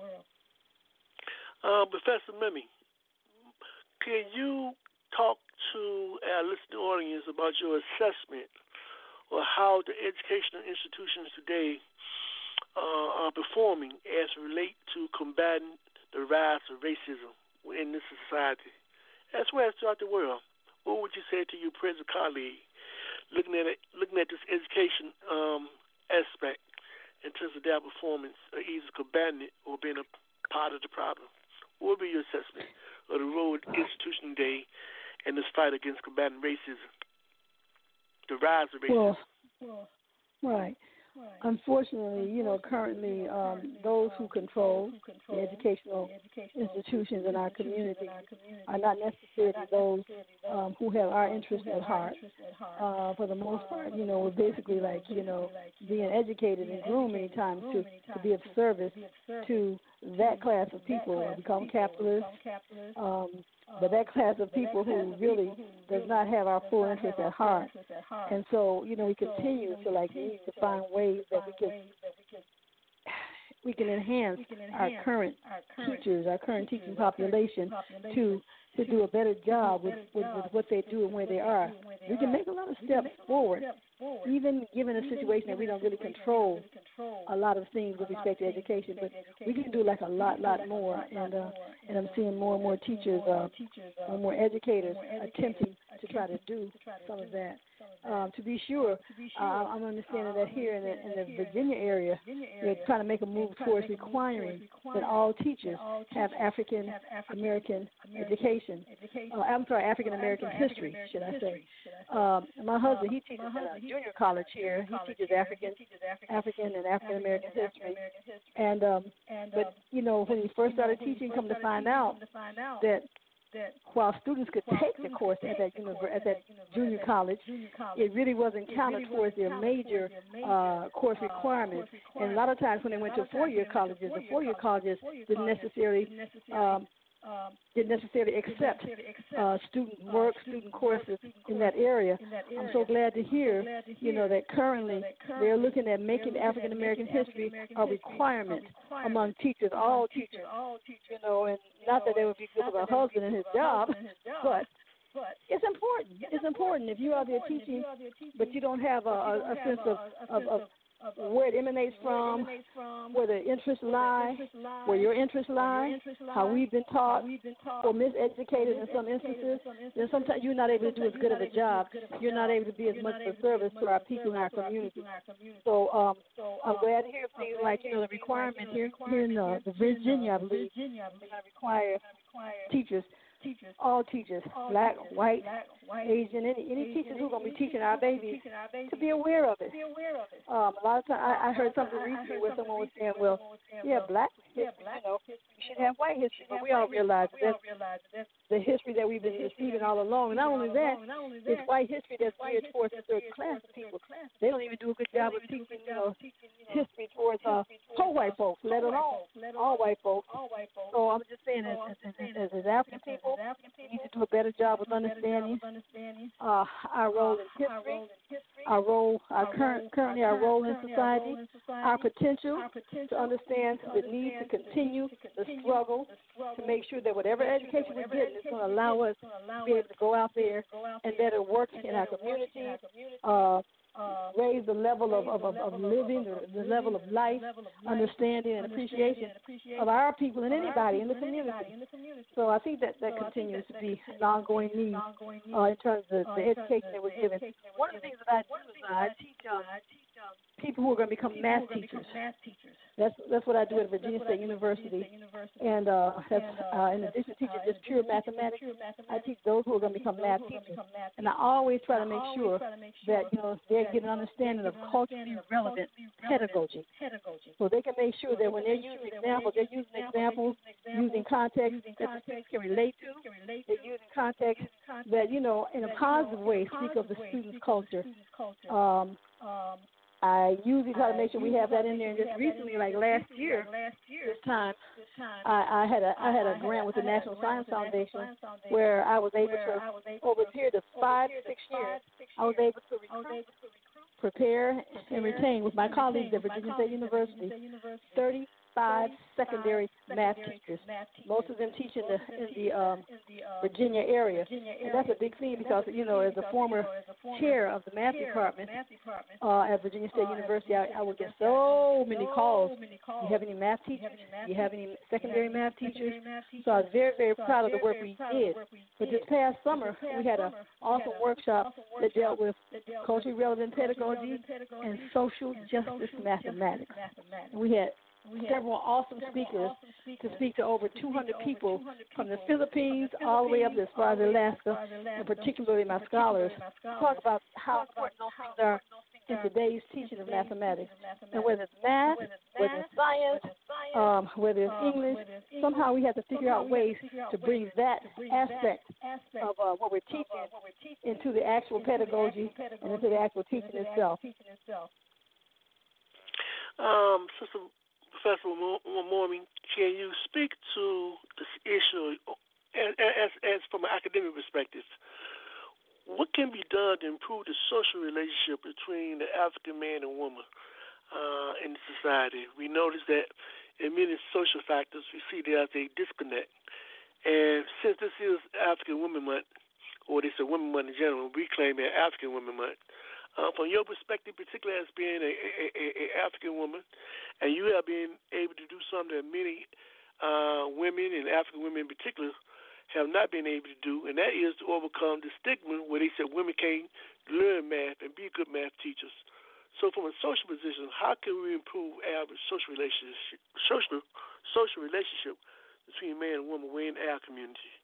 Professor Mimi, can you talk to our listening audience about your assessment of how the educational institutions today are performing as relate to combating the rise of racism in this society, as well as throughout the world? What would you say to your present colleague looking at this education aspect in terms of their performance, or either combating it or being a part of the problem? What would be your assessment of the role of the institution today in this fight against combating racism, the rise of racism? Right. Unfortunately, currently those who control the educational institutions in our community are not necessarily those who have our interests at heart. For the most part, we're basically like, being educated and groomed many times to be of service to that class of people and become capitalists. But that class of people who really does not have our full interest at heart. And so, we continue to need to find ways that we can enhance our current teachers, our current teaching population to do a better job with what they do and where they are. We can make a lot of steps forward, even given a situation that we don't really control a lot of things with respect to education, but we can do a lot more. And I'm seeing more and more teachers, and more educators attempting to try to do some of that. To be sure, I'm understanding that here in the Virginia area, they're trying to make a move towards requiring that all teachers have African American education. African American history, should I say. My husband, he teaches at a junior college here. He teaches African and African American history. And but when he first started teaching, come to find out that while students could take the course at that junior college, it really wasn't counted towards their major course requirements. And a lot of times when they went to four-year colleges, the four-year colleges didn't necessarily accept student work, student courses in that area. I'm so glad to hear, that currently they're looking at making African American history a requirement among teachers, all teachers, and not that they would be good for my husband and his job, but it's important. It's important if you are there teaching, but you don't have a sense of where it emanates from, where the interests lie, where your interests lie, how we've been taught or miseducated in some instances, then sometimes you're not able to do as good of a job. You're not able to be as much of a service to our people in our community. So I'm glad to hear things like, the requirement here in the Virginia, I believe, require teachers, all teachers, black, white, Asian, any teachers who are going to be teaching our babies to be aware of it. A lot of times I heard something recently where someone was saying, well, black history, we should have white history, but we all realize that's the history that we've been receiving all along. And not only that, it's white history that's geared towards a certain class of people. They don't even do a good job of teaching, history towards whole white folks, let alone all white folks. So I'm just saying, as African people, we need to do a better job with understanding our role in history, currently our role in society, our potential to understand the need to continue the struggle to make sure that whatever education we're getting is going to allow us to be able to go out there and better work in our community, raise the level of living, the level of life, understanding, and appreciation of our people and anybody in the community. So I think that continues to be an ongoing need in terms of the education that we're given. One of the things that I do is I teach people who are going to become math teachers. That's what I do at Virginia State University. And that's in addition to teaching just pure mathematics, I teach those who are going to become math teachers. And I always try to make sure that they're getting an understanding of culturally relevant pedagogy, so they can make sure that when they're using examples, using context that the students can relate to. They're using context that in a positive way speak of the student's culture. I usually try to make sure we have that in there. And just recently, like last year, this time, I had a grant with the National Science Foundation where I was able to, over a period of 5 to 6 years, I was able to recruit, prepare, and retain with my colleagues at Virginia State University 35 secondary math teachers. Most of them teach in the Virginia area. And that's a big thing because, as a former chair of the math department at Virginia State University, I would get so many calls. Do you have any math teachers? Do you have any secondary math teachers? So I was very, very proud of the work we did. But this past summer, we had an awesome workshop that dealt with culturally relevant pedagogy and social justice mathematics. And we had several awesome speakers to speak to over 200 people from the Philippines all the way up as far as Alaska, and particularly my scholars, talk about how important those things are in today's teaching of mathematics. And whether it's math, whether it's science, whether it's English, somehow we have to figure out ways to bring that aspect of what we're teaching into the actual pedagogy and into the actual teaching itself. Sister Professor Mormon, can you speak to this issue as from an academic perspective? What can be done to improve the social relationship between the African man and woman in society? We notice that in many social factors, we see there's a disconnect. And since this is African Women Month, or this is Women Month in general, we claim it African Women Month. From your perspective, particularly as being a African woman, and you have been able to do something that many women, and African women in particular, have not been able to do, and that is to overcome the stigma where they said women can't learn math and be good math teachers. So from a social position, how can we improve our social relationship between man and woman within our community?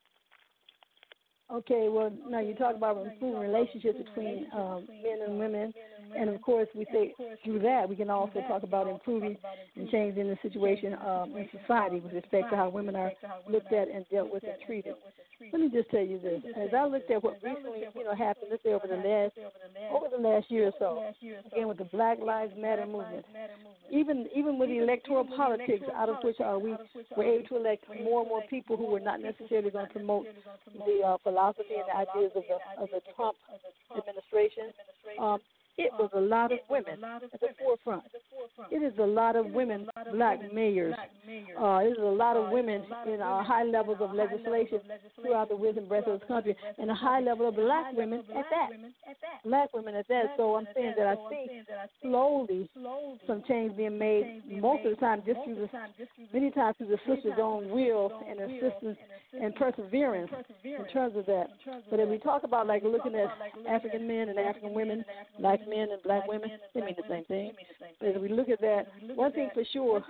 Okay, well, now you talk about improving relationships between men and women, and of course we say through that we can also talk about improving and changing the situation in society with respect to how women are looked at and dealt with and treated. Let me just tell you this: as I looked at what recently happened, let's say over the last year or so, again with the Black Lives Matter movement, even with the electoral politics, out of which we were able to elect more and more people who were not necessarily going to promote the philosophy and the ideas of the Trump administration. It was a lot of women at the forefront. It is a lot of women, black mayors. It is a lot of women in high levels of legislation throughout the width and breadth of this country, and a high level of black women at that. Black women at that. So I'm saying that I see slowly some change being made, most of the time many times through the sister's own will and assistance and perseverance in terms of that. But if we talk about like looking at African men and African women, black men and black women, they mean the same thing. But if we look at that, one thing for sure,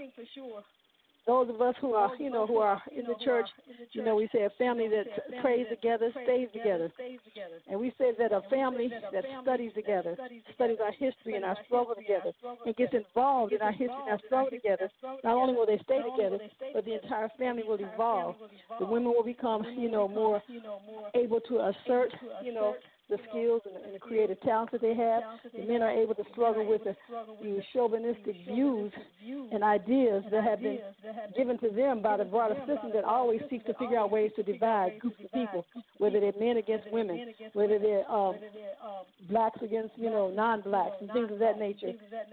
those of us who are in the church, we say a family that prays together stays together. And we say that a family that studies together, studies our history and our struggle together, and gets involved in our history and our struggle together, not only will they stay together, but the entire family will evolve. The women will become, more able to assert, the skills and the creative talents that they have. The men are able to struggle with the chauvinistic views and ideas that have been given to them by the broader system that always seeks to figure out ways to divide groups of people, whether they're men against women, whether they're blacks against, non-blacks and things of that nature.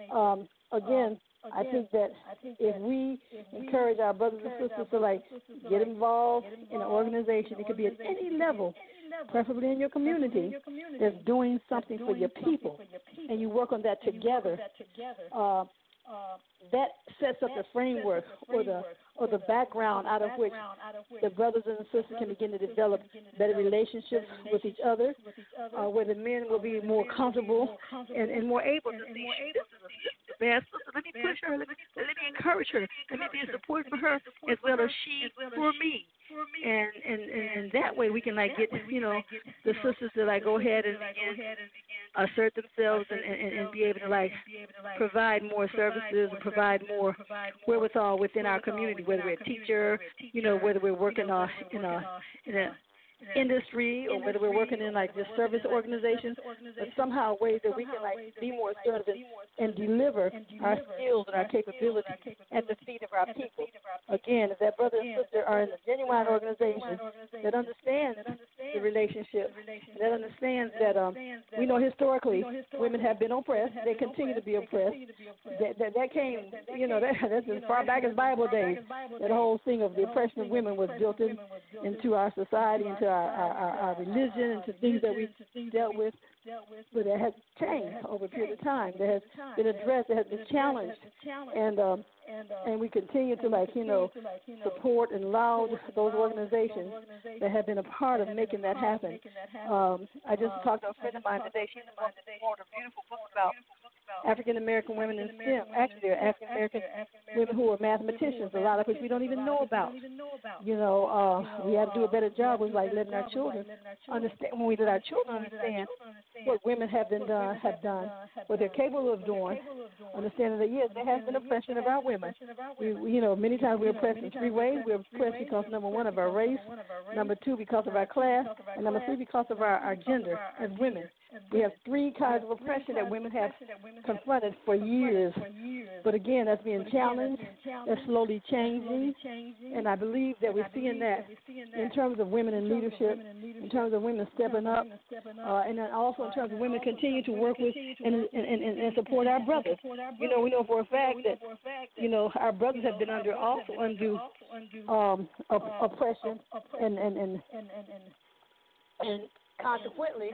Again, I think that if we encourage our brothers and sisters to get involved in an organization, it could be at any level, preferably in your community, that's doing something for your people, and you work on that together, that sets up the framework or the background out of which the brothers and sisters can begin to develop better relationships with each other, where the men will be more comfortable and more able to see, this is a bad sister, let me push her, let me encourage her, let me be a support for her as well as she for me. And that way we can get the sisters to go ahead and assert themselves and be able to provide more services and provide more wherewithal within our community, whether we're a teacher, whether we're working in a industry or whether we're working in just service organizations, but somehow ways that we can be more assertive and deliver our skills and our capabilities at the feet of our people. Again, if that brother and sister are in a genuine organization that understands the relationship, that understands that we know historically women have been oppressed, they continue to be oppressed. That came, that's as far back as Bible days. That whole thing of the oppression of women was built into our society, into our religion, into things that we dealt with, but it has changed over a period of time. That has been addressed, it has been challenged, and we continue to support and laud those organizations that have been a part of making that happen. I just talked to a friend of mine today. She wrote a beautiful book about African American women in STEM. Actually, there are African American women who are mathematicians, a lot of which we don't even know about. We have to do a better job with letting our children understand. When we let our children understand what women have done, what they're capable of doing, understanding that yes, there has been oppression of our women. Many times we're oppressed in three ways. We're oppressed because number one of our race, number two because of our class, and number three because of our gender as women. We have three kinds of oppression that women have confronted for years. But again, that's being challenged. That's slowly changing. And I believe that we're seeing that in terms of women in leadership, in terms of women stepping up, and then also in terms of women continue to work with and support our brothers. We know for a fact that, our brothers have been under undue oppression and consequently,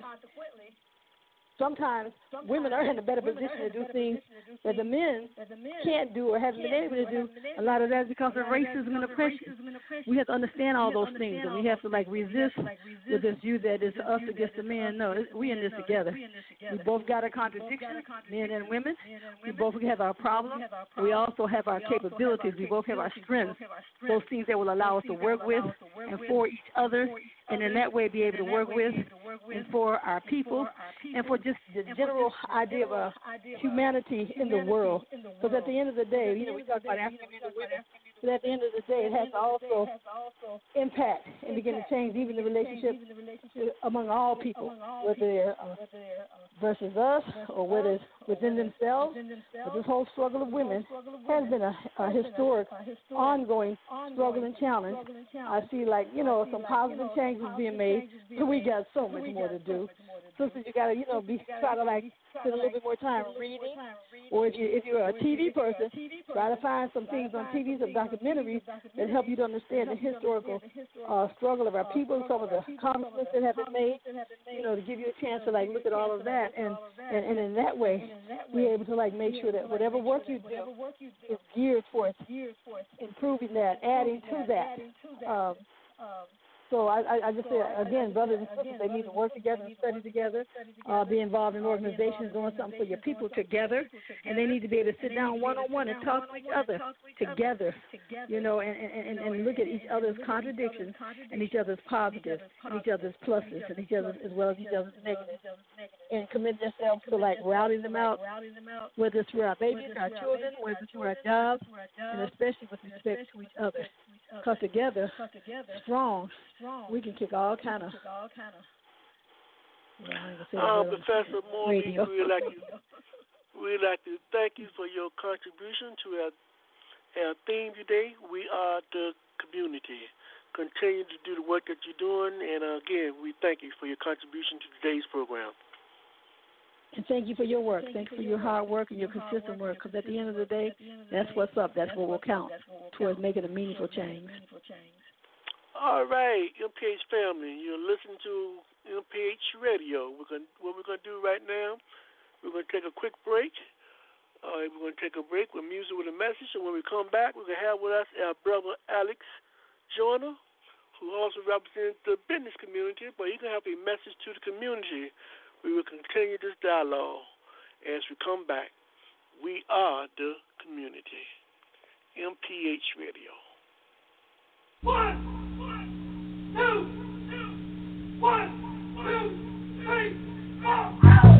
sometimes women are in a better position to do things that the men can't do or haven't been able to do. A lot of that is because of racism and oppression. We have to understand all those things, and we have to resist with this view that it's us against the men. No, we in this together. We both got a contradiction, men and women. We both have our problems. We also have our capabilities. We both have our strengths, those things that will allow us to work with and for each other, and in that way be able to work with and for our people and for just the general idea of humanity in the world. Because at the end of the day, we talk about African men and women, but at the end of the day, it has to also impact and begin to change even the relationship among all people, whether they're versus us or whether it's within themselves. But this whole struggle of women has been a historic, ongoing struggle and challenge. I see some positive changes being made, but we got so much more to do. Sisters, you got to, try to spend a little bit more time reading, or if you're a TV person, try to find some things on TV, some documentaries that help you to understand the historical struggle of our people, some of the accomplishments that have been made, to give you a chance to look at all of that, and in that way, be able to make sure that whatever work you do is geared towards improving that, adding to that. So I just say, again, brothers and sisters, they need to work together and study together, be involved in organizations doing something for your people together, and they need to be able to sit down one-on-one and talk to each other together, and look at each other's contradictions and each other's positives and each other's pluses and each other's as well as each other's negatives, and commit themselves to routing them out, whether it's through our babies, our children, whether it's through our jobs, and especially with respect to each other. Because together, strong, we can kick all kind of. Professor Moore, we'd like to thank you for your contribution to our theme today. We are the community. Continue to do the work that you're doing, and again, we thank you for your contribution to today's program. And thank you for your work. Thank you for your hard work and your consistent work, because at the end of the day, that's what's up. That's what will count towards making a meaningful change. All right, MPH family, you're listening to MPH Radio. What we're gonna do right now, we're gonna take a quick break. We're gonna take a break with music with a message, and when we come back, we're gonna have with us our brother Alex Joyner, who also represents the business community, but he's gonna have a message to the community. We will continue this dialogue as we come back. We are the community. MPH Radio. 1, 2, 1, 2, 3, 4.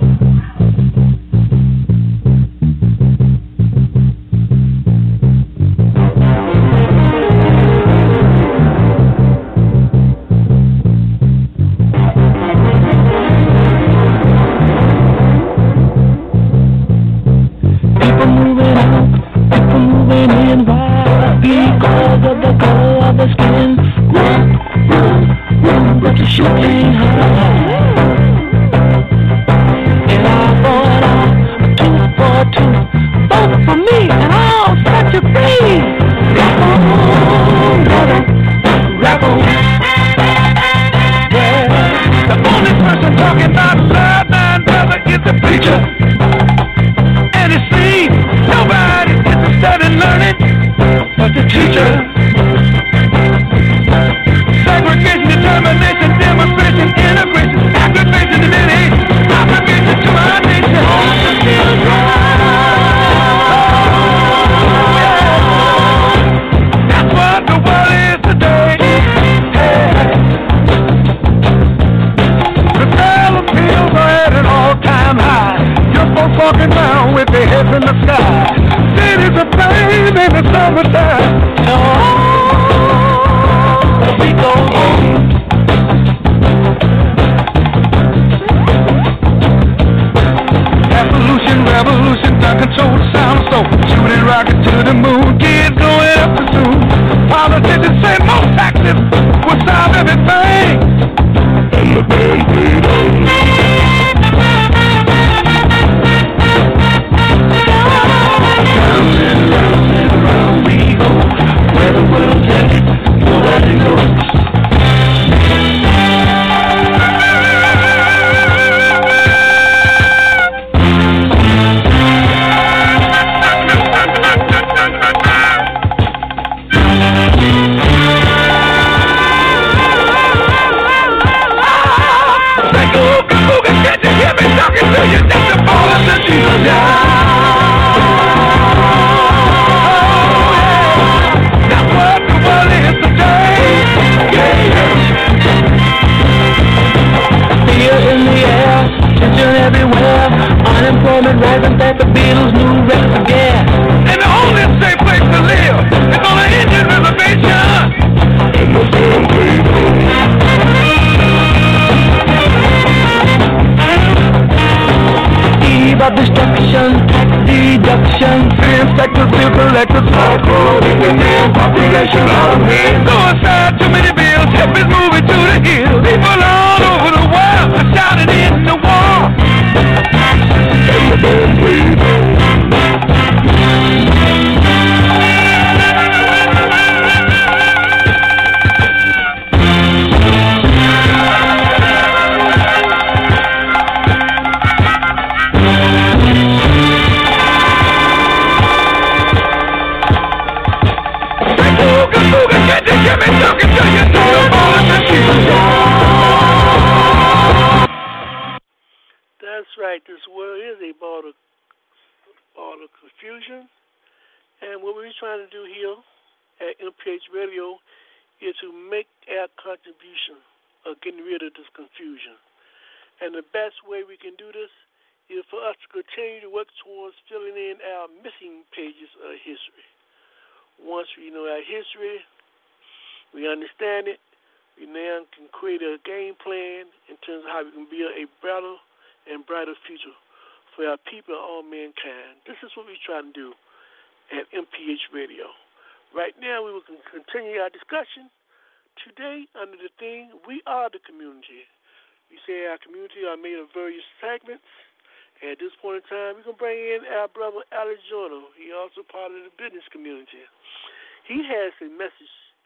Today, under the theme, we are the community. We say our community are made of various segments. At this point in time, we're going to bring in our brother Alex Joyner. He also part of the business community. He has a message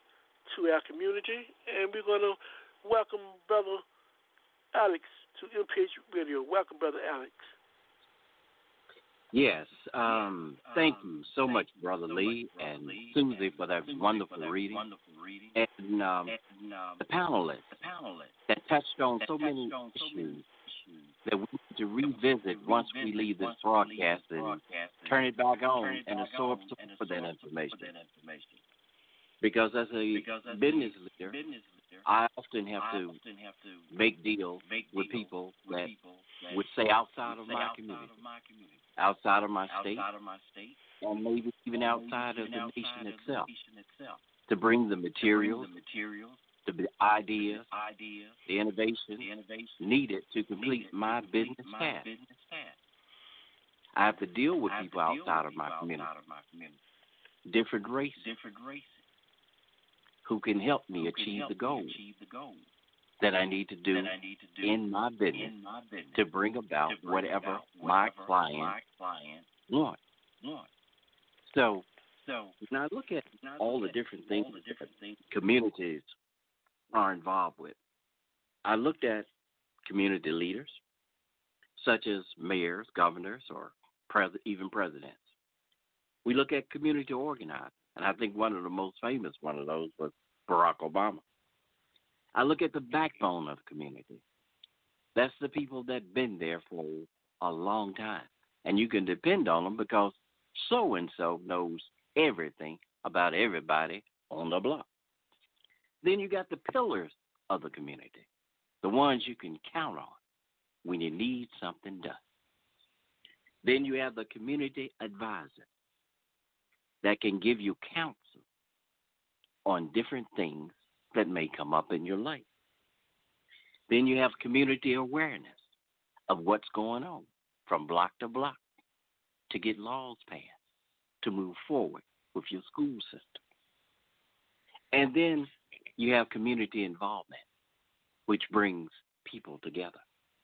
to our community, and we're going to welcome Brother Alex to MPH Radio. Welcome, Brother Alex. Yes. Thank you so much, Brother Lee and Susie, for that wonderful reading. And the panelists that touched on so many issues that we need to revisit once we leave this broadcast and turn it back on and absorb some of that information. Because as a business leader, I often have to make deals with people that would say outside of my community, outside of my state, and maybe even outside of the nation itself, to bring the materials, the ideas, the innovation needed to complete my business task. I have to deal with people outside of my community, different races, who can help me achieve the goals that I need to do in my business to bring about whatever my client wants. So when I look at all the different things that communities are involved with, I looked at community leaders, such as mayors, governors, or even presidents. We look at community organizing, and I think one of the most famous one of those was Barack Obama. I look at the backbone of the community. That's the people that have been there for a long time, and you can depend on them because so-and-so knows everything about everybody on the block. Then you got the pillars of the community, the ones you can count on when you need something done. Then you have the community advisor that can give you counsel on different things that may come up in your life. Then you have community awareness of what's going on from block to block to get laws passed, to move forward with your school system. And then you have community involvement, which brings people together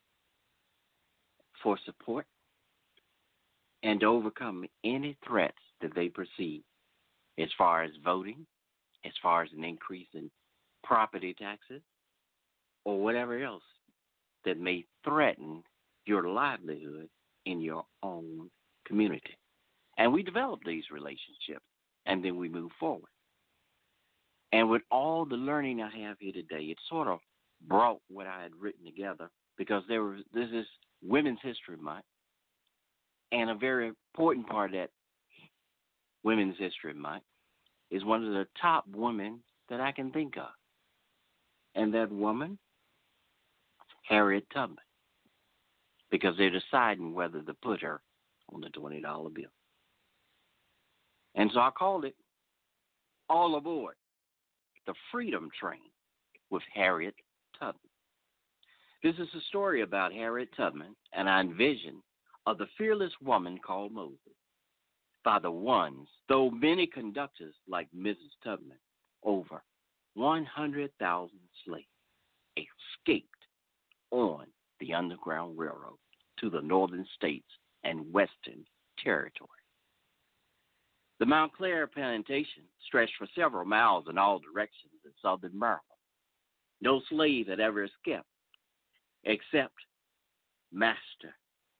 for support and to overcome any threats that they perceive as far as voting, as far as an increase in property taxes, or whatever else that may threaten your livelihood in your own community. And we develop these relationships, and then we move forward. And with all the learning I have here today, it sort of brought what I had written together because this is Women's History Month, and a very important part of that Women's History Month is one of the top women that I can think of. And that woman, Harriet Tubman, because they're deciding whether to put her on the $20 bill. And so I called it All Aboard, the Freedom Train with Harriet Tubman. This is a story about Harriet Tubman, and I envision of the fearless woman called Moses by the ones, though many conductors like Mrs. Tubman, over 100,000 slaves escaped on the Underground Railroad to the northern states and western territory. The Montclair plantation stretched for several miles in all directions in southern Maryland. No slave had ever escaped except Master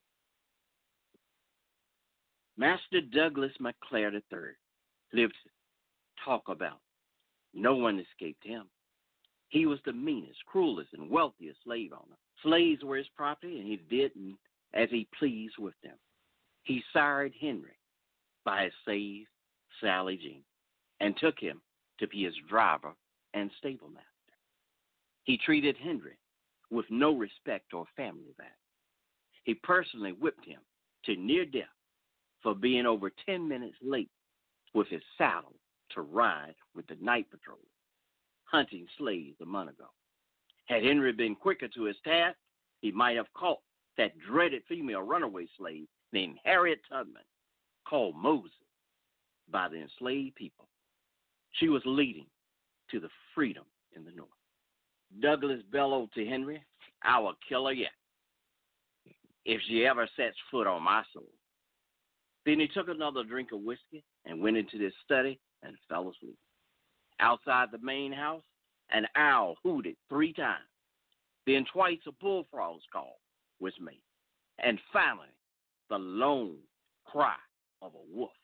Douglas McClare III lived to talk about. No one escaped him. He was the meanest, cruelest, and wealthiest slave owner. Slaves were his property, and he did as he pleased with them. He sired Henry by his slave, Sally Jean, and took him to be his driver and stable master. He treated Henry with no respect or family value. He personally whipped him to near death for being over 10 minutes late with his saddle to ride with the night patrol, hunting slaves a month ago. Had Henry been quicker to his task, he might have caught that dreaded female runaway slave named Harriet Tubman, called Moses by the enslaved people. She was leading to the freedom in the North. Douglas bellowed to Henry, "I will kill her yet, if she ever sets foot on my soil." Then he took another drink of whiskey and went into his study and fell asleep. Outside the main house, an owl hooted 3 times. Then twice a bullfrog's call was made. And finally, the lone cry of a wolf.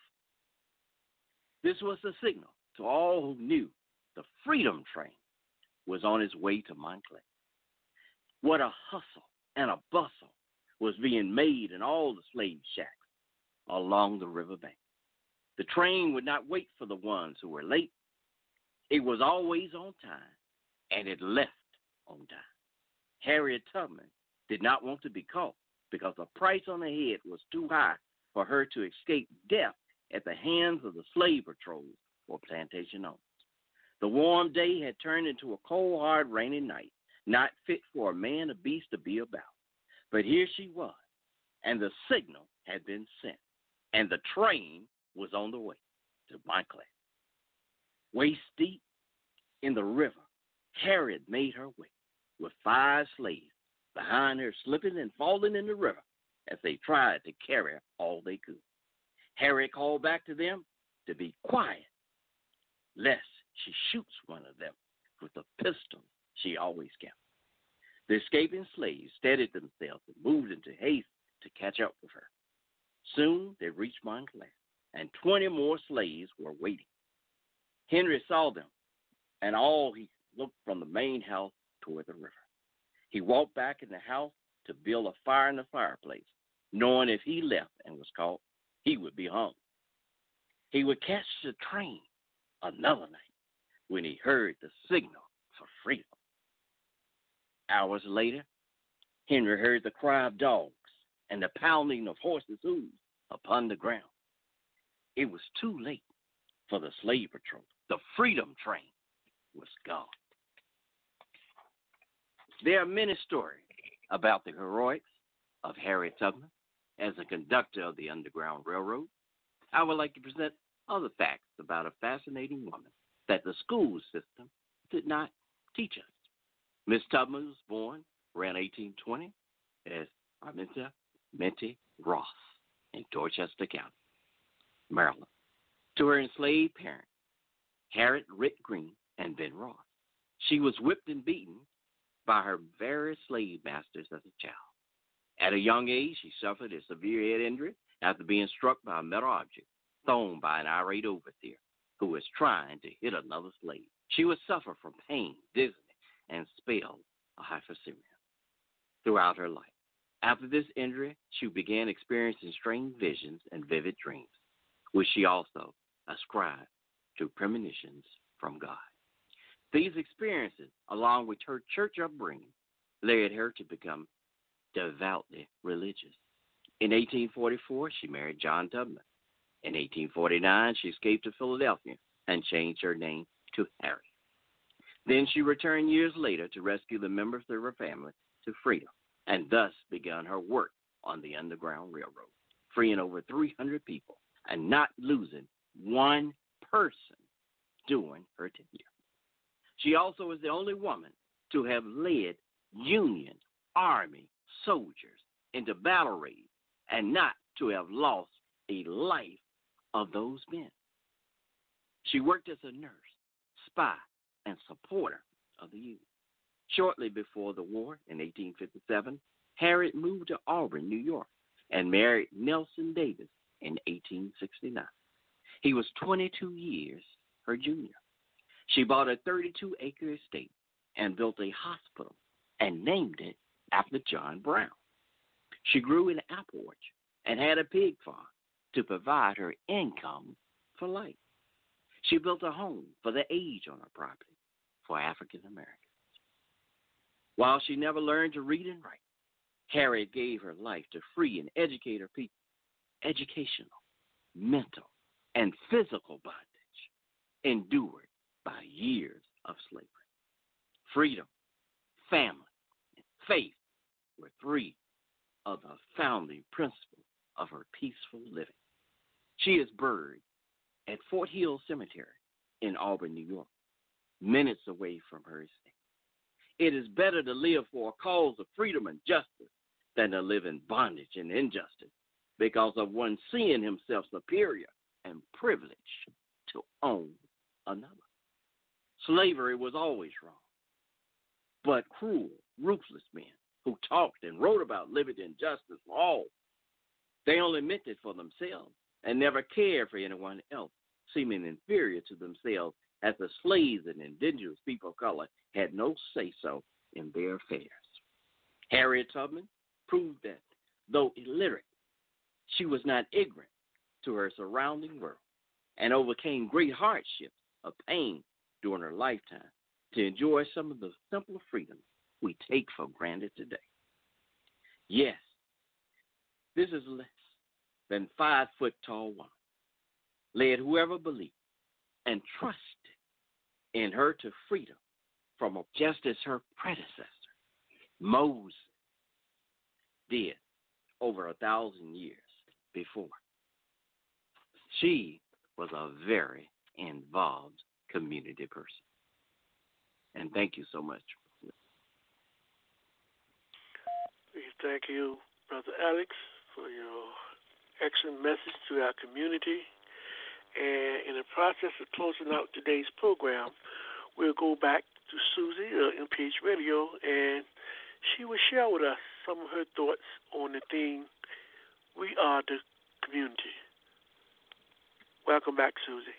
This was the signal to all who knew the freedom train was on its way to Montclair. What a hustle and a bustle was being made in all the slave shacks along the riverbank. The train would not wait for the ones who were late. It was always on time, and it left on time. Harriet Tubman did not want to be caught because the price on her head was too high for her to escape death at the hands of the slave patrols or plantation owners. The warm day had turned into a cold, hard, rainy night, not fit for a man or beast to be about. But here she was, and the signal had been sent, and the train was on the way to Montclair. Waist deep in the river, Harriet made her way with 5 slaves behind her, slipping and falling in the river as they tried to carry all they could. Harriet called back to them to be quiet, lest she shoots one of them with the pistol she always kept. The escaping slaves steadied themselves and moved into haste to catch up with her. Soon they reached Montclair, and 20 more slaves were waiting. Henry saw them, and he looked from the main house toward the river. He walked back in the house to build a fire in the fireplace, knowing if he left and was caught, he would be hung. He would catch the train another night when he heard the signal for freedom. Hours later, Henry heard the cry of dogs and the pounding of horses' hooves upon the ground. It was too late for the slave patrol. The freedom train was gone. There are many stories about the heroics of Harriet Tubman as a conductor of the Underground Railroad. I would like to present other facts about a fascinating woman that the school system did not teach us. Miss Tubman was born around 1820 as Arminta Minty Ross in Dorchester County, Maryland, to her enslaved parents, Harriet Ritt Green and Ben Ross. She was whipped and beaten by her various slave masters as a child. At a young age, she suffered a severe head injury after being struck by a metal object thrown by an irate overseer who was trying to hit another slave. She would suffer from pain, dizziness, and spells of hypothermia throughout her life. After this injury, she began experiencing strange visions and vivid dreams, which she also ascribed to premonitions from God. These experiences, along with her church upbringing, led her to become devoutly religious. In 1844, she married John Tubman. In 1849, she escaped to Philadelphia and changed her name to Harriet. Then she returned years later to rescue the members of her family to freedom, and thus began her work on the Underground Railroad, freeing over 300 people and not losing one person during her tenure. She also is the only woman to have led Union Army soldiers into battle raids and not to have lost a life of those men. She worked as a nurse, spy, and supporter of the Union. Shortly before the war, in 1857, Harriet moved to Auburn, New York, and married Nelson Davis in 1869. He was 22 years her junior. She bought a 32-acre estate and built a hospital and named it after John Brown. She grew an apple orchard and had a pig farm to provide her income for life. She built a home for the aged on her property for African Americans. While she never learned to read and write, Harriet gave her life to free and educate her people. Educational, mental, and physical bondage endured by years of slavery. Freedom, family, and faith were 3 of the founding principles of her peaceful living. She is buried at Fort Hill Cemetery in Auburn, New York, minutes away from her estate. It is better to live for a cause of freedom and justice than to live in bondage and injustice because of one seeing himself superior and privileged to own another. Slavery was always wrong. But cruel, ruthless men who talked and wrote about liberty and justice for all, they only meant it for themselves and never cared for anyone else, seeming inferior to themselves, as the slaves and indigenous people of color had no say-so in their affairs. Harriet Tubman proved that, though illiterate, she was not ignorant to her surrounding world and overcame great hardships of pain during her lifetime to enjoy some of the simpler freedoms we take for granted today. Yes, this is less than 5 foot tall woman led whoever believed and trusted in her to freedom from just as her predecessor, Moses, did over 1,000 years before. She was a very involved community person. And thank you so much. We thank you, Brother Alex, for your excellent message to our community. And in the process of closing out today's program, we'll go back to Susie of MPH Radio, and she will share with us some of her thoughts on the theme, We Are the Community. Welcome back, Susie.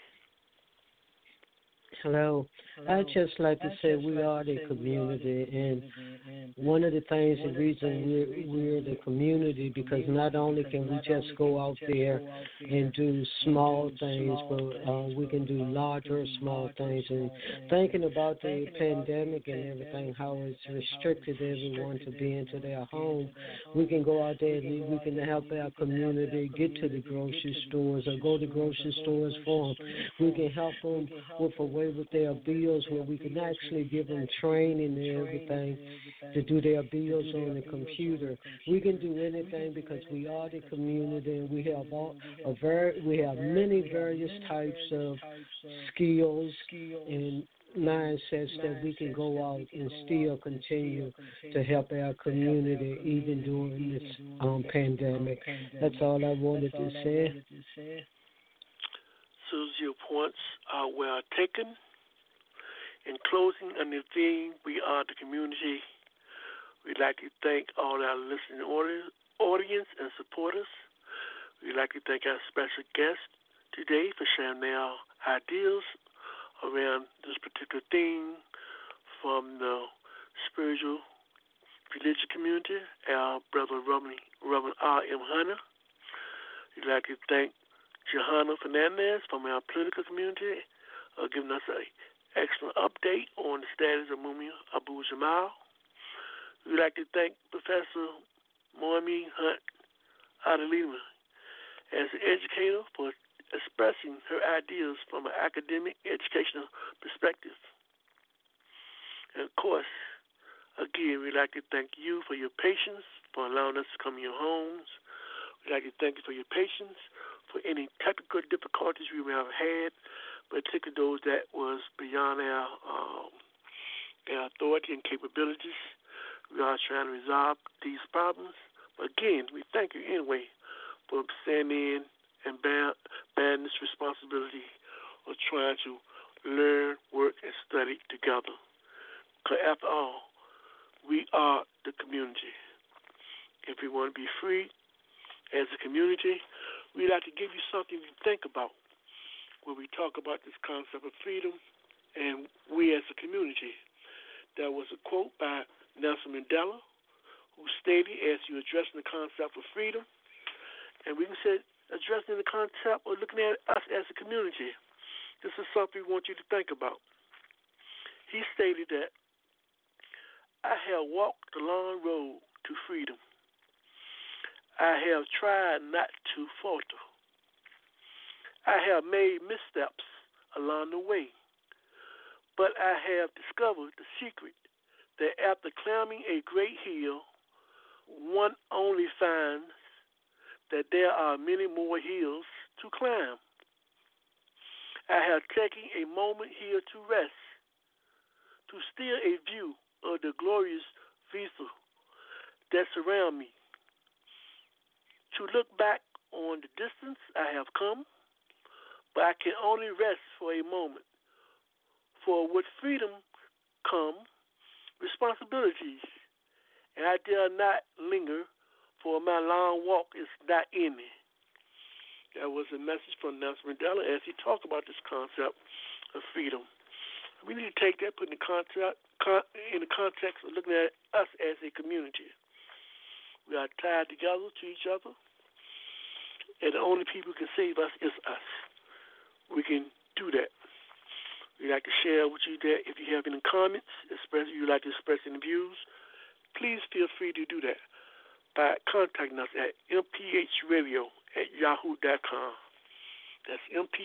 Hello. I'd just like to say we are the community, and one of the things, the reason we're the community, because not only can we just go out there and do small things, but we can do larger small things. And thinking about the pandemic and everything, how it's restricted everyone to be into their home, we can go out there and we can help our community get to the grocery stores or go to grocery stores for them. We can help them with their bills, where we can actually give them training and everything to do their bills on the computer. We can do anything because we are the community, and we have many various types of skills and mindsets that we can go out and still continue to help our community even during this pandemic. That's all I wanted to say. Susie, your points are well taken. In closing, on the theme, We Are the Community, we'd like to thank all our listening audience and supporters. We'd like to thank our special guest today for sharing their ideas around this particular theme from the spiritual religious community, our brother Reverend R.M. Hunter. We'd like to thank Johanna Fernandez from our political community, giving us an excellent update on the status of Mumia Abu-Jamal. We'd like to thank Professor Moami Hunt Adelima as an educator for expressing her ideas from an academic, educational perspective. And of course, again, we'd like to thank you for your patience, for allowing us to come in your homes. We'd like to thank you for your patience, for any technical difficulties we may have had, particularly those that was beyond our authority and capabilities. We are trying to resolve these problems. But again, we thank you anyway for standing in and bearing this responsibility of trying to learn, work, and study together. Because after all, we are the community. If we want to be free as a community, we'd like to give you something to think about when we talk about this concept of freedom and we as a community. There was a quote by Nelson Mandela who stated, as you're addressing the concept of freedom, and we can say addressing the concept of looking at us as a community, this is something we want you to think about. He stated that, I have walked the long road to freedom. I have tried not to falter. I have made missteps along the way, but I have discovered the secret that after climbing a great hill, one only finds that there are many more hills to climb. I have taken a moment here to rest, to steal a view of the glorious vista that surround me, to look back on the distance I have come, but I can only rest for a moment, for with freedom come responsibilities, and I dare not linger, for my long walk is not ending. That was a message from Nelson Mandela as he talked about this concept of freedom. We need to take that, put in the context of looking at us as a community. We are tied together to each other, and the only people who can save us is us. We can do that. We'd like to share with you that if you have any comments, you'd like to express any views, please feel free to do that by contacting us at mphradio@yahoo.com. That's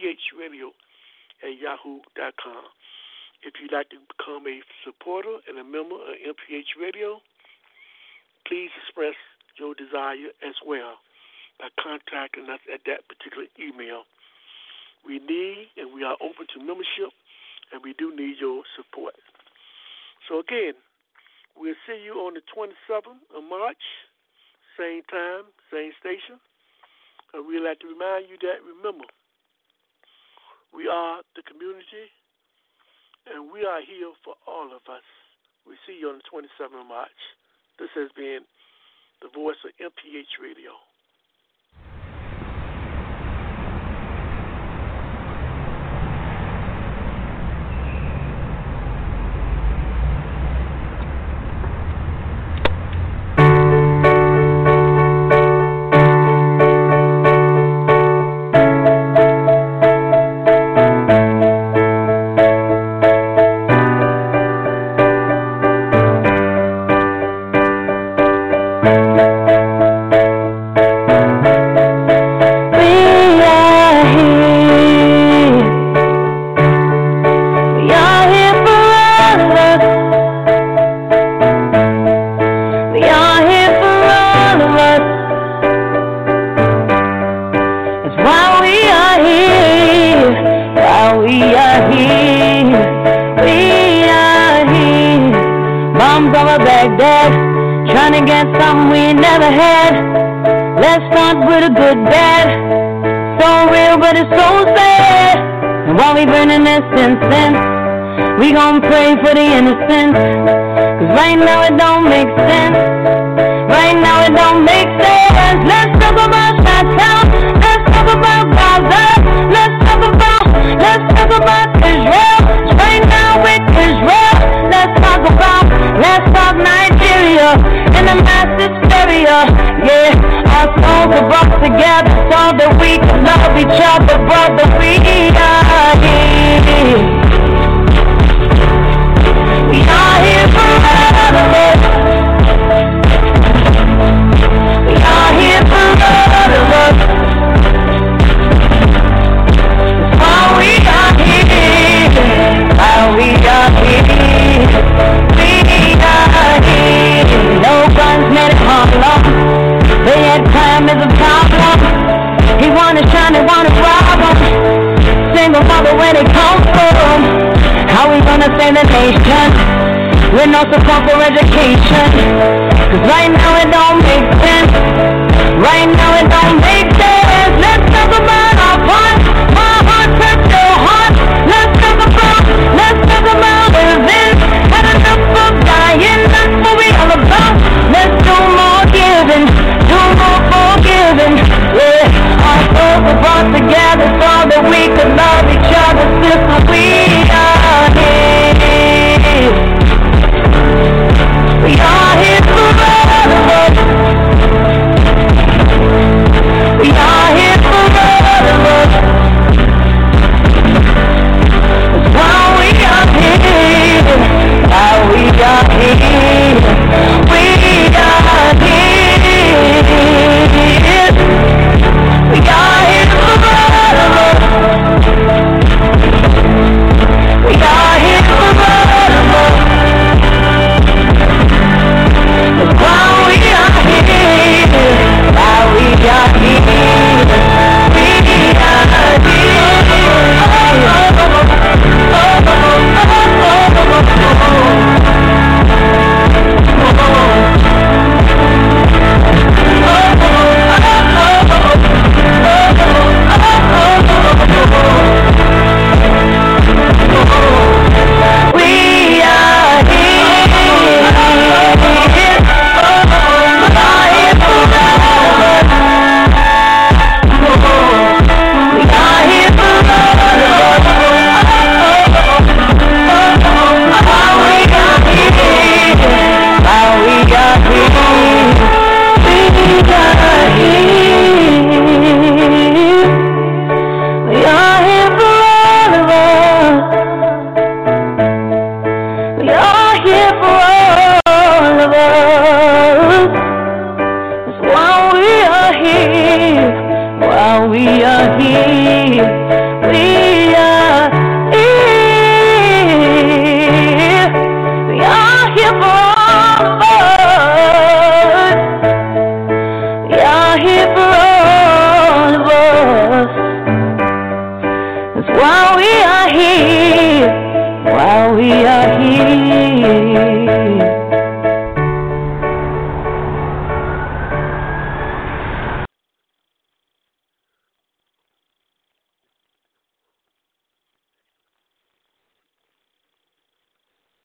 mphradio@yahoo.com. If you'd like to become a supporter and a member of MPH Radio, please express your desire as well by contacting us at that particular email. We need and we are open to membership, and we do need your support. So again, we'll see you on the 27th of March, same time, same station. And we'd like to remind you that, remember, we are the community, and we are here for all of us. We see you on the 27th of March. This has been the voice of MPH Radio. We gon' pray for the innocent, 'cause right now it don't make sense. Right now it don't make sense. Let's talk about Chi-Town. Let's talk about Gaza. Let's talk about Israel. Right now with Israel. Let's talk Nigeria and the mass hysteria. Yeah, our souls are brought together so that we can love each other, brother. We are here. We are here for all of us. We are here for all of us. That's why we are here. Why we are here. We are here. No guns made it Harlem. They had crime is a problem. He wanna shine, they wanna rob him. Single mother where they come from. How we gonna save the nation with no support for education? 'Cause right now it don't make sense. Right now it don't make sense. Let's talk about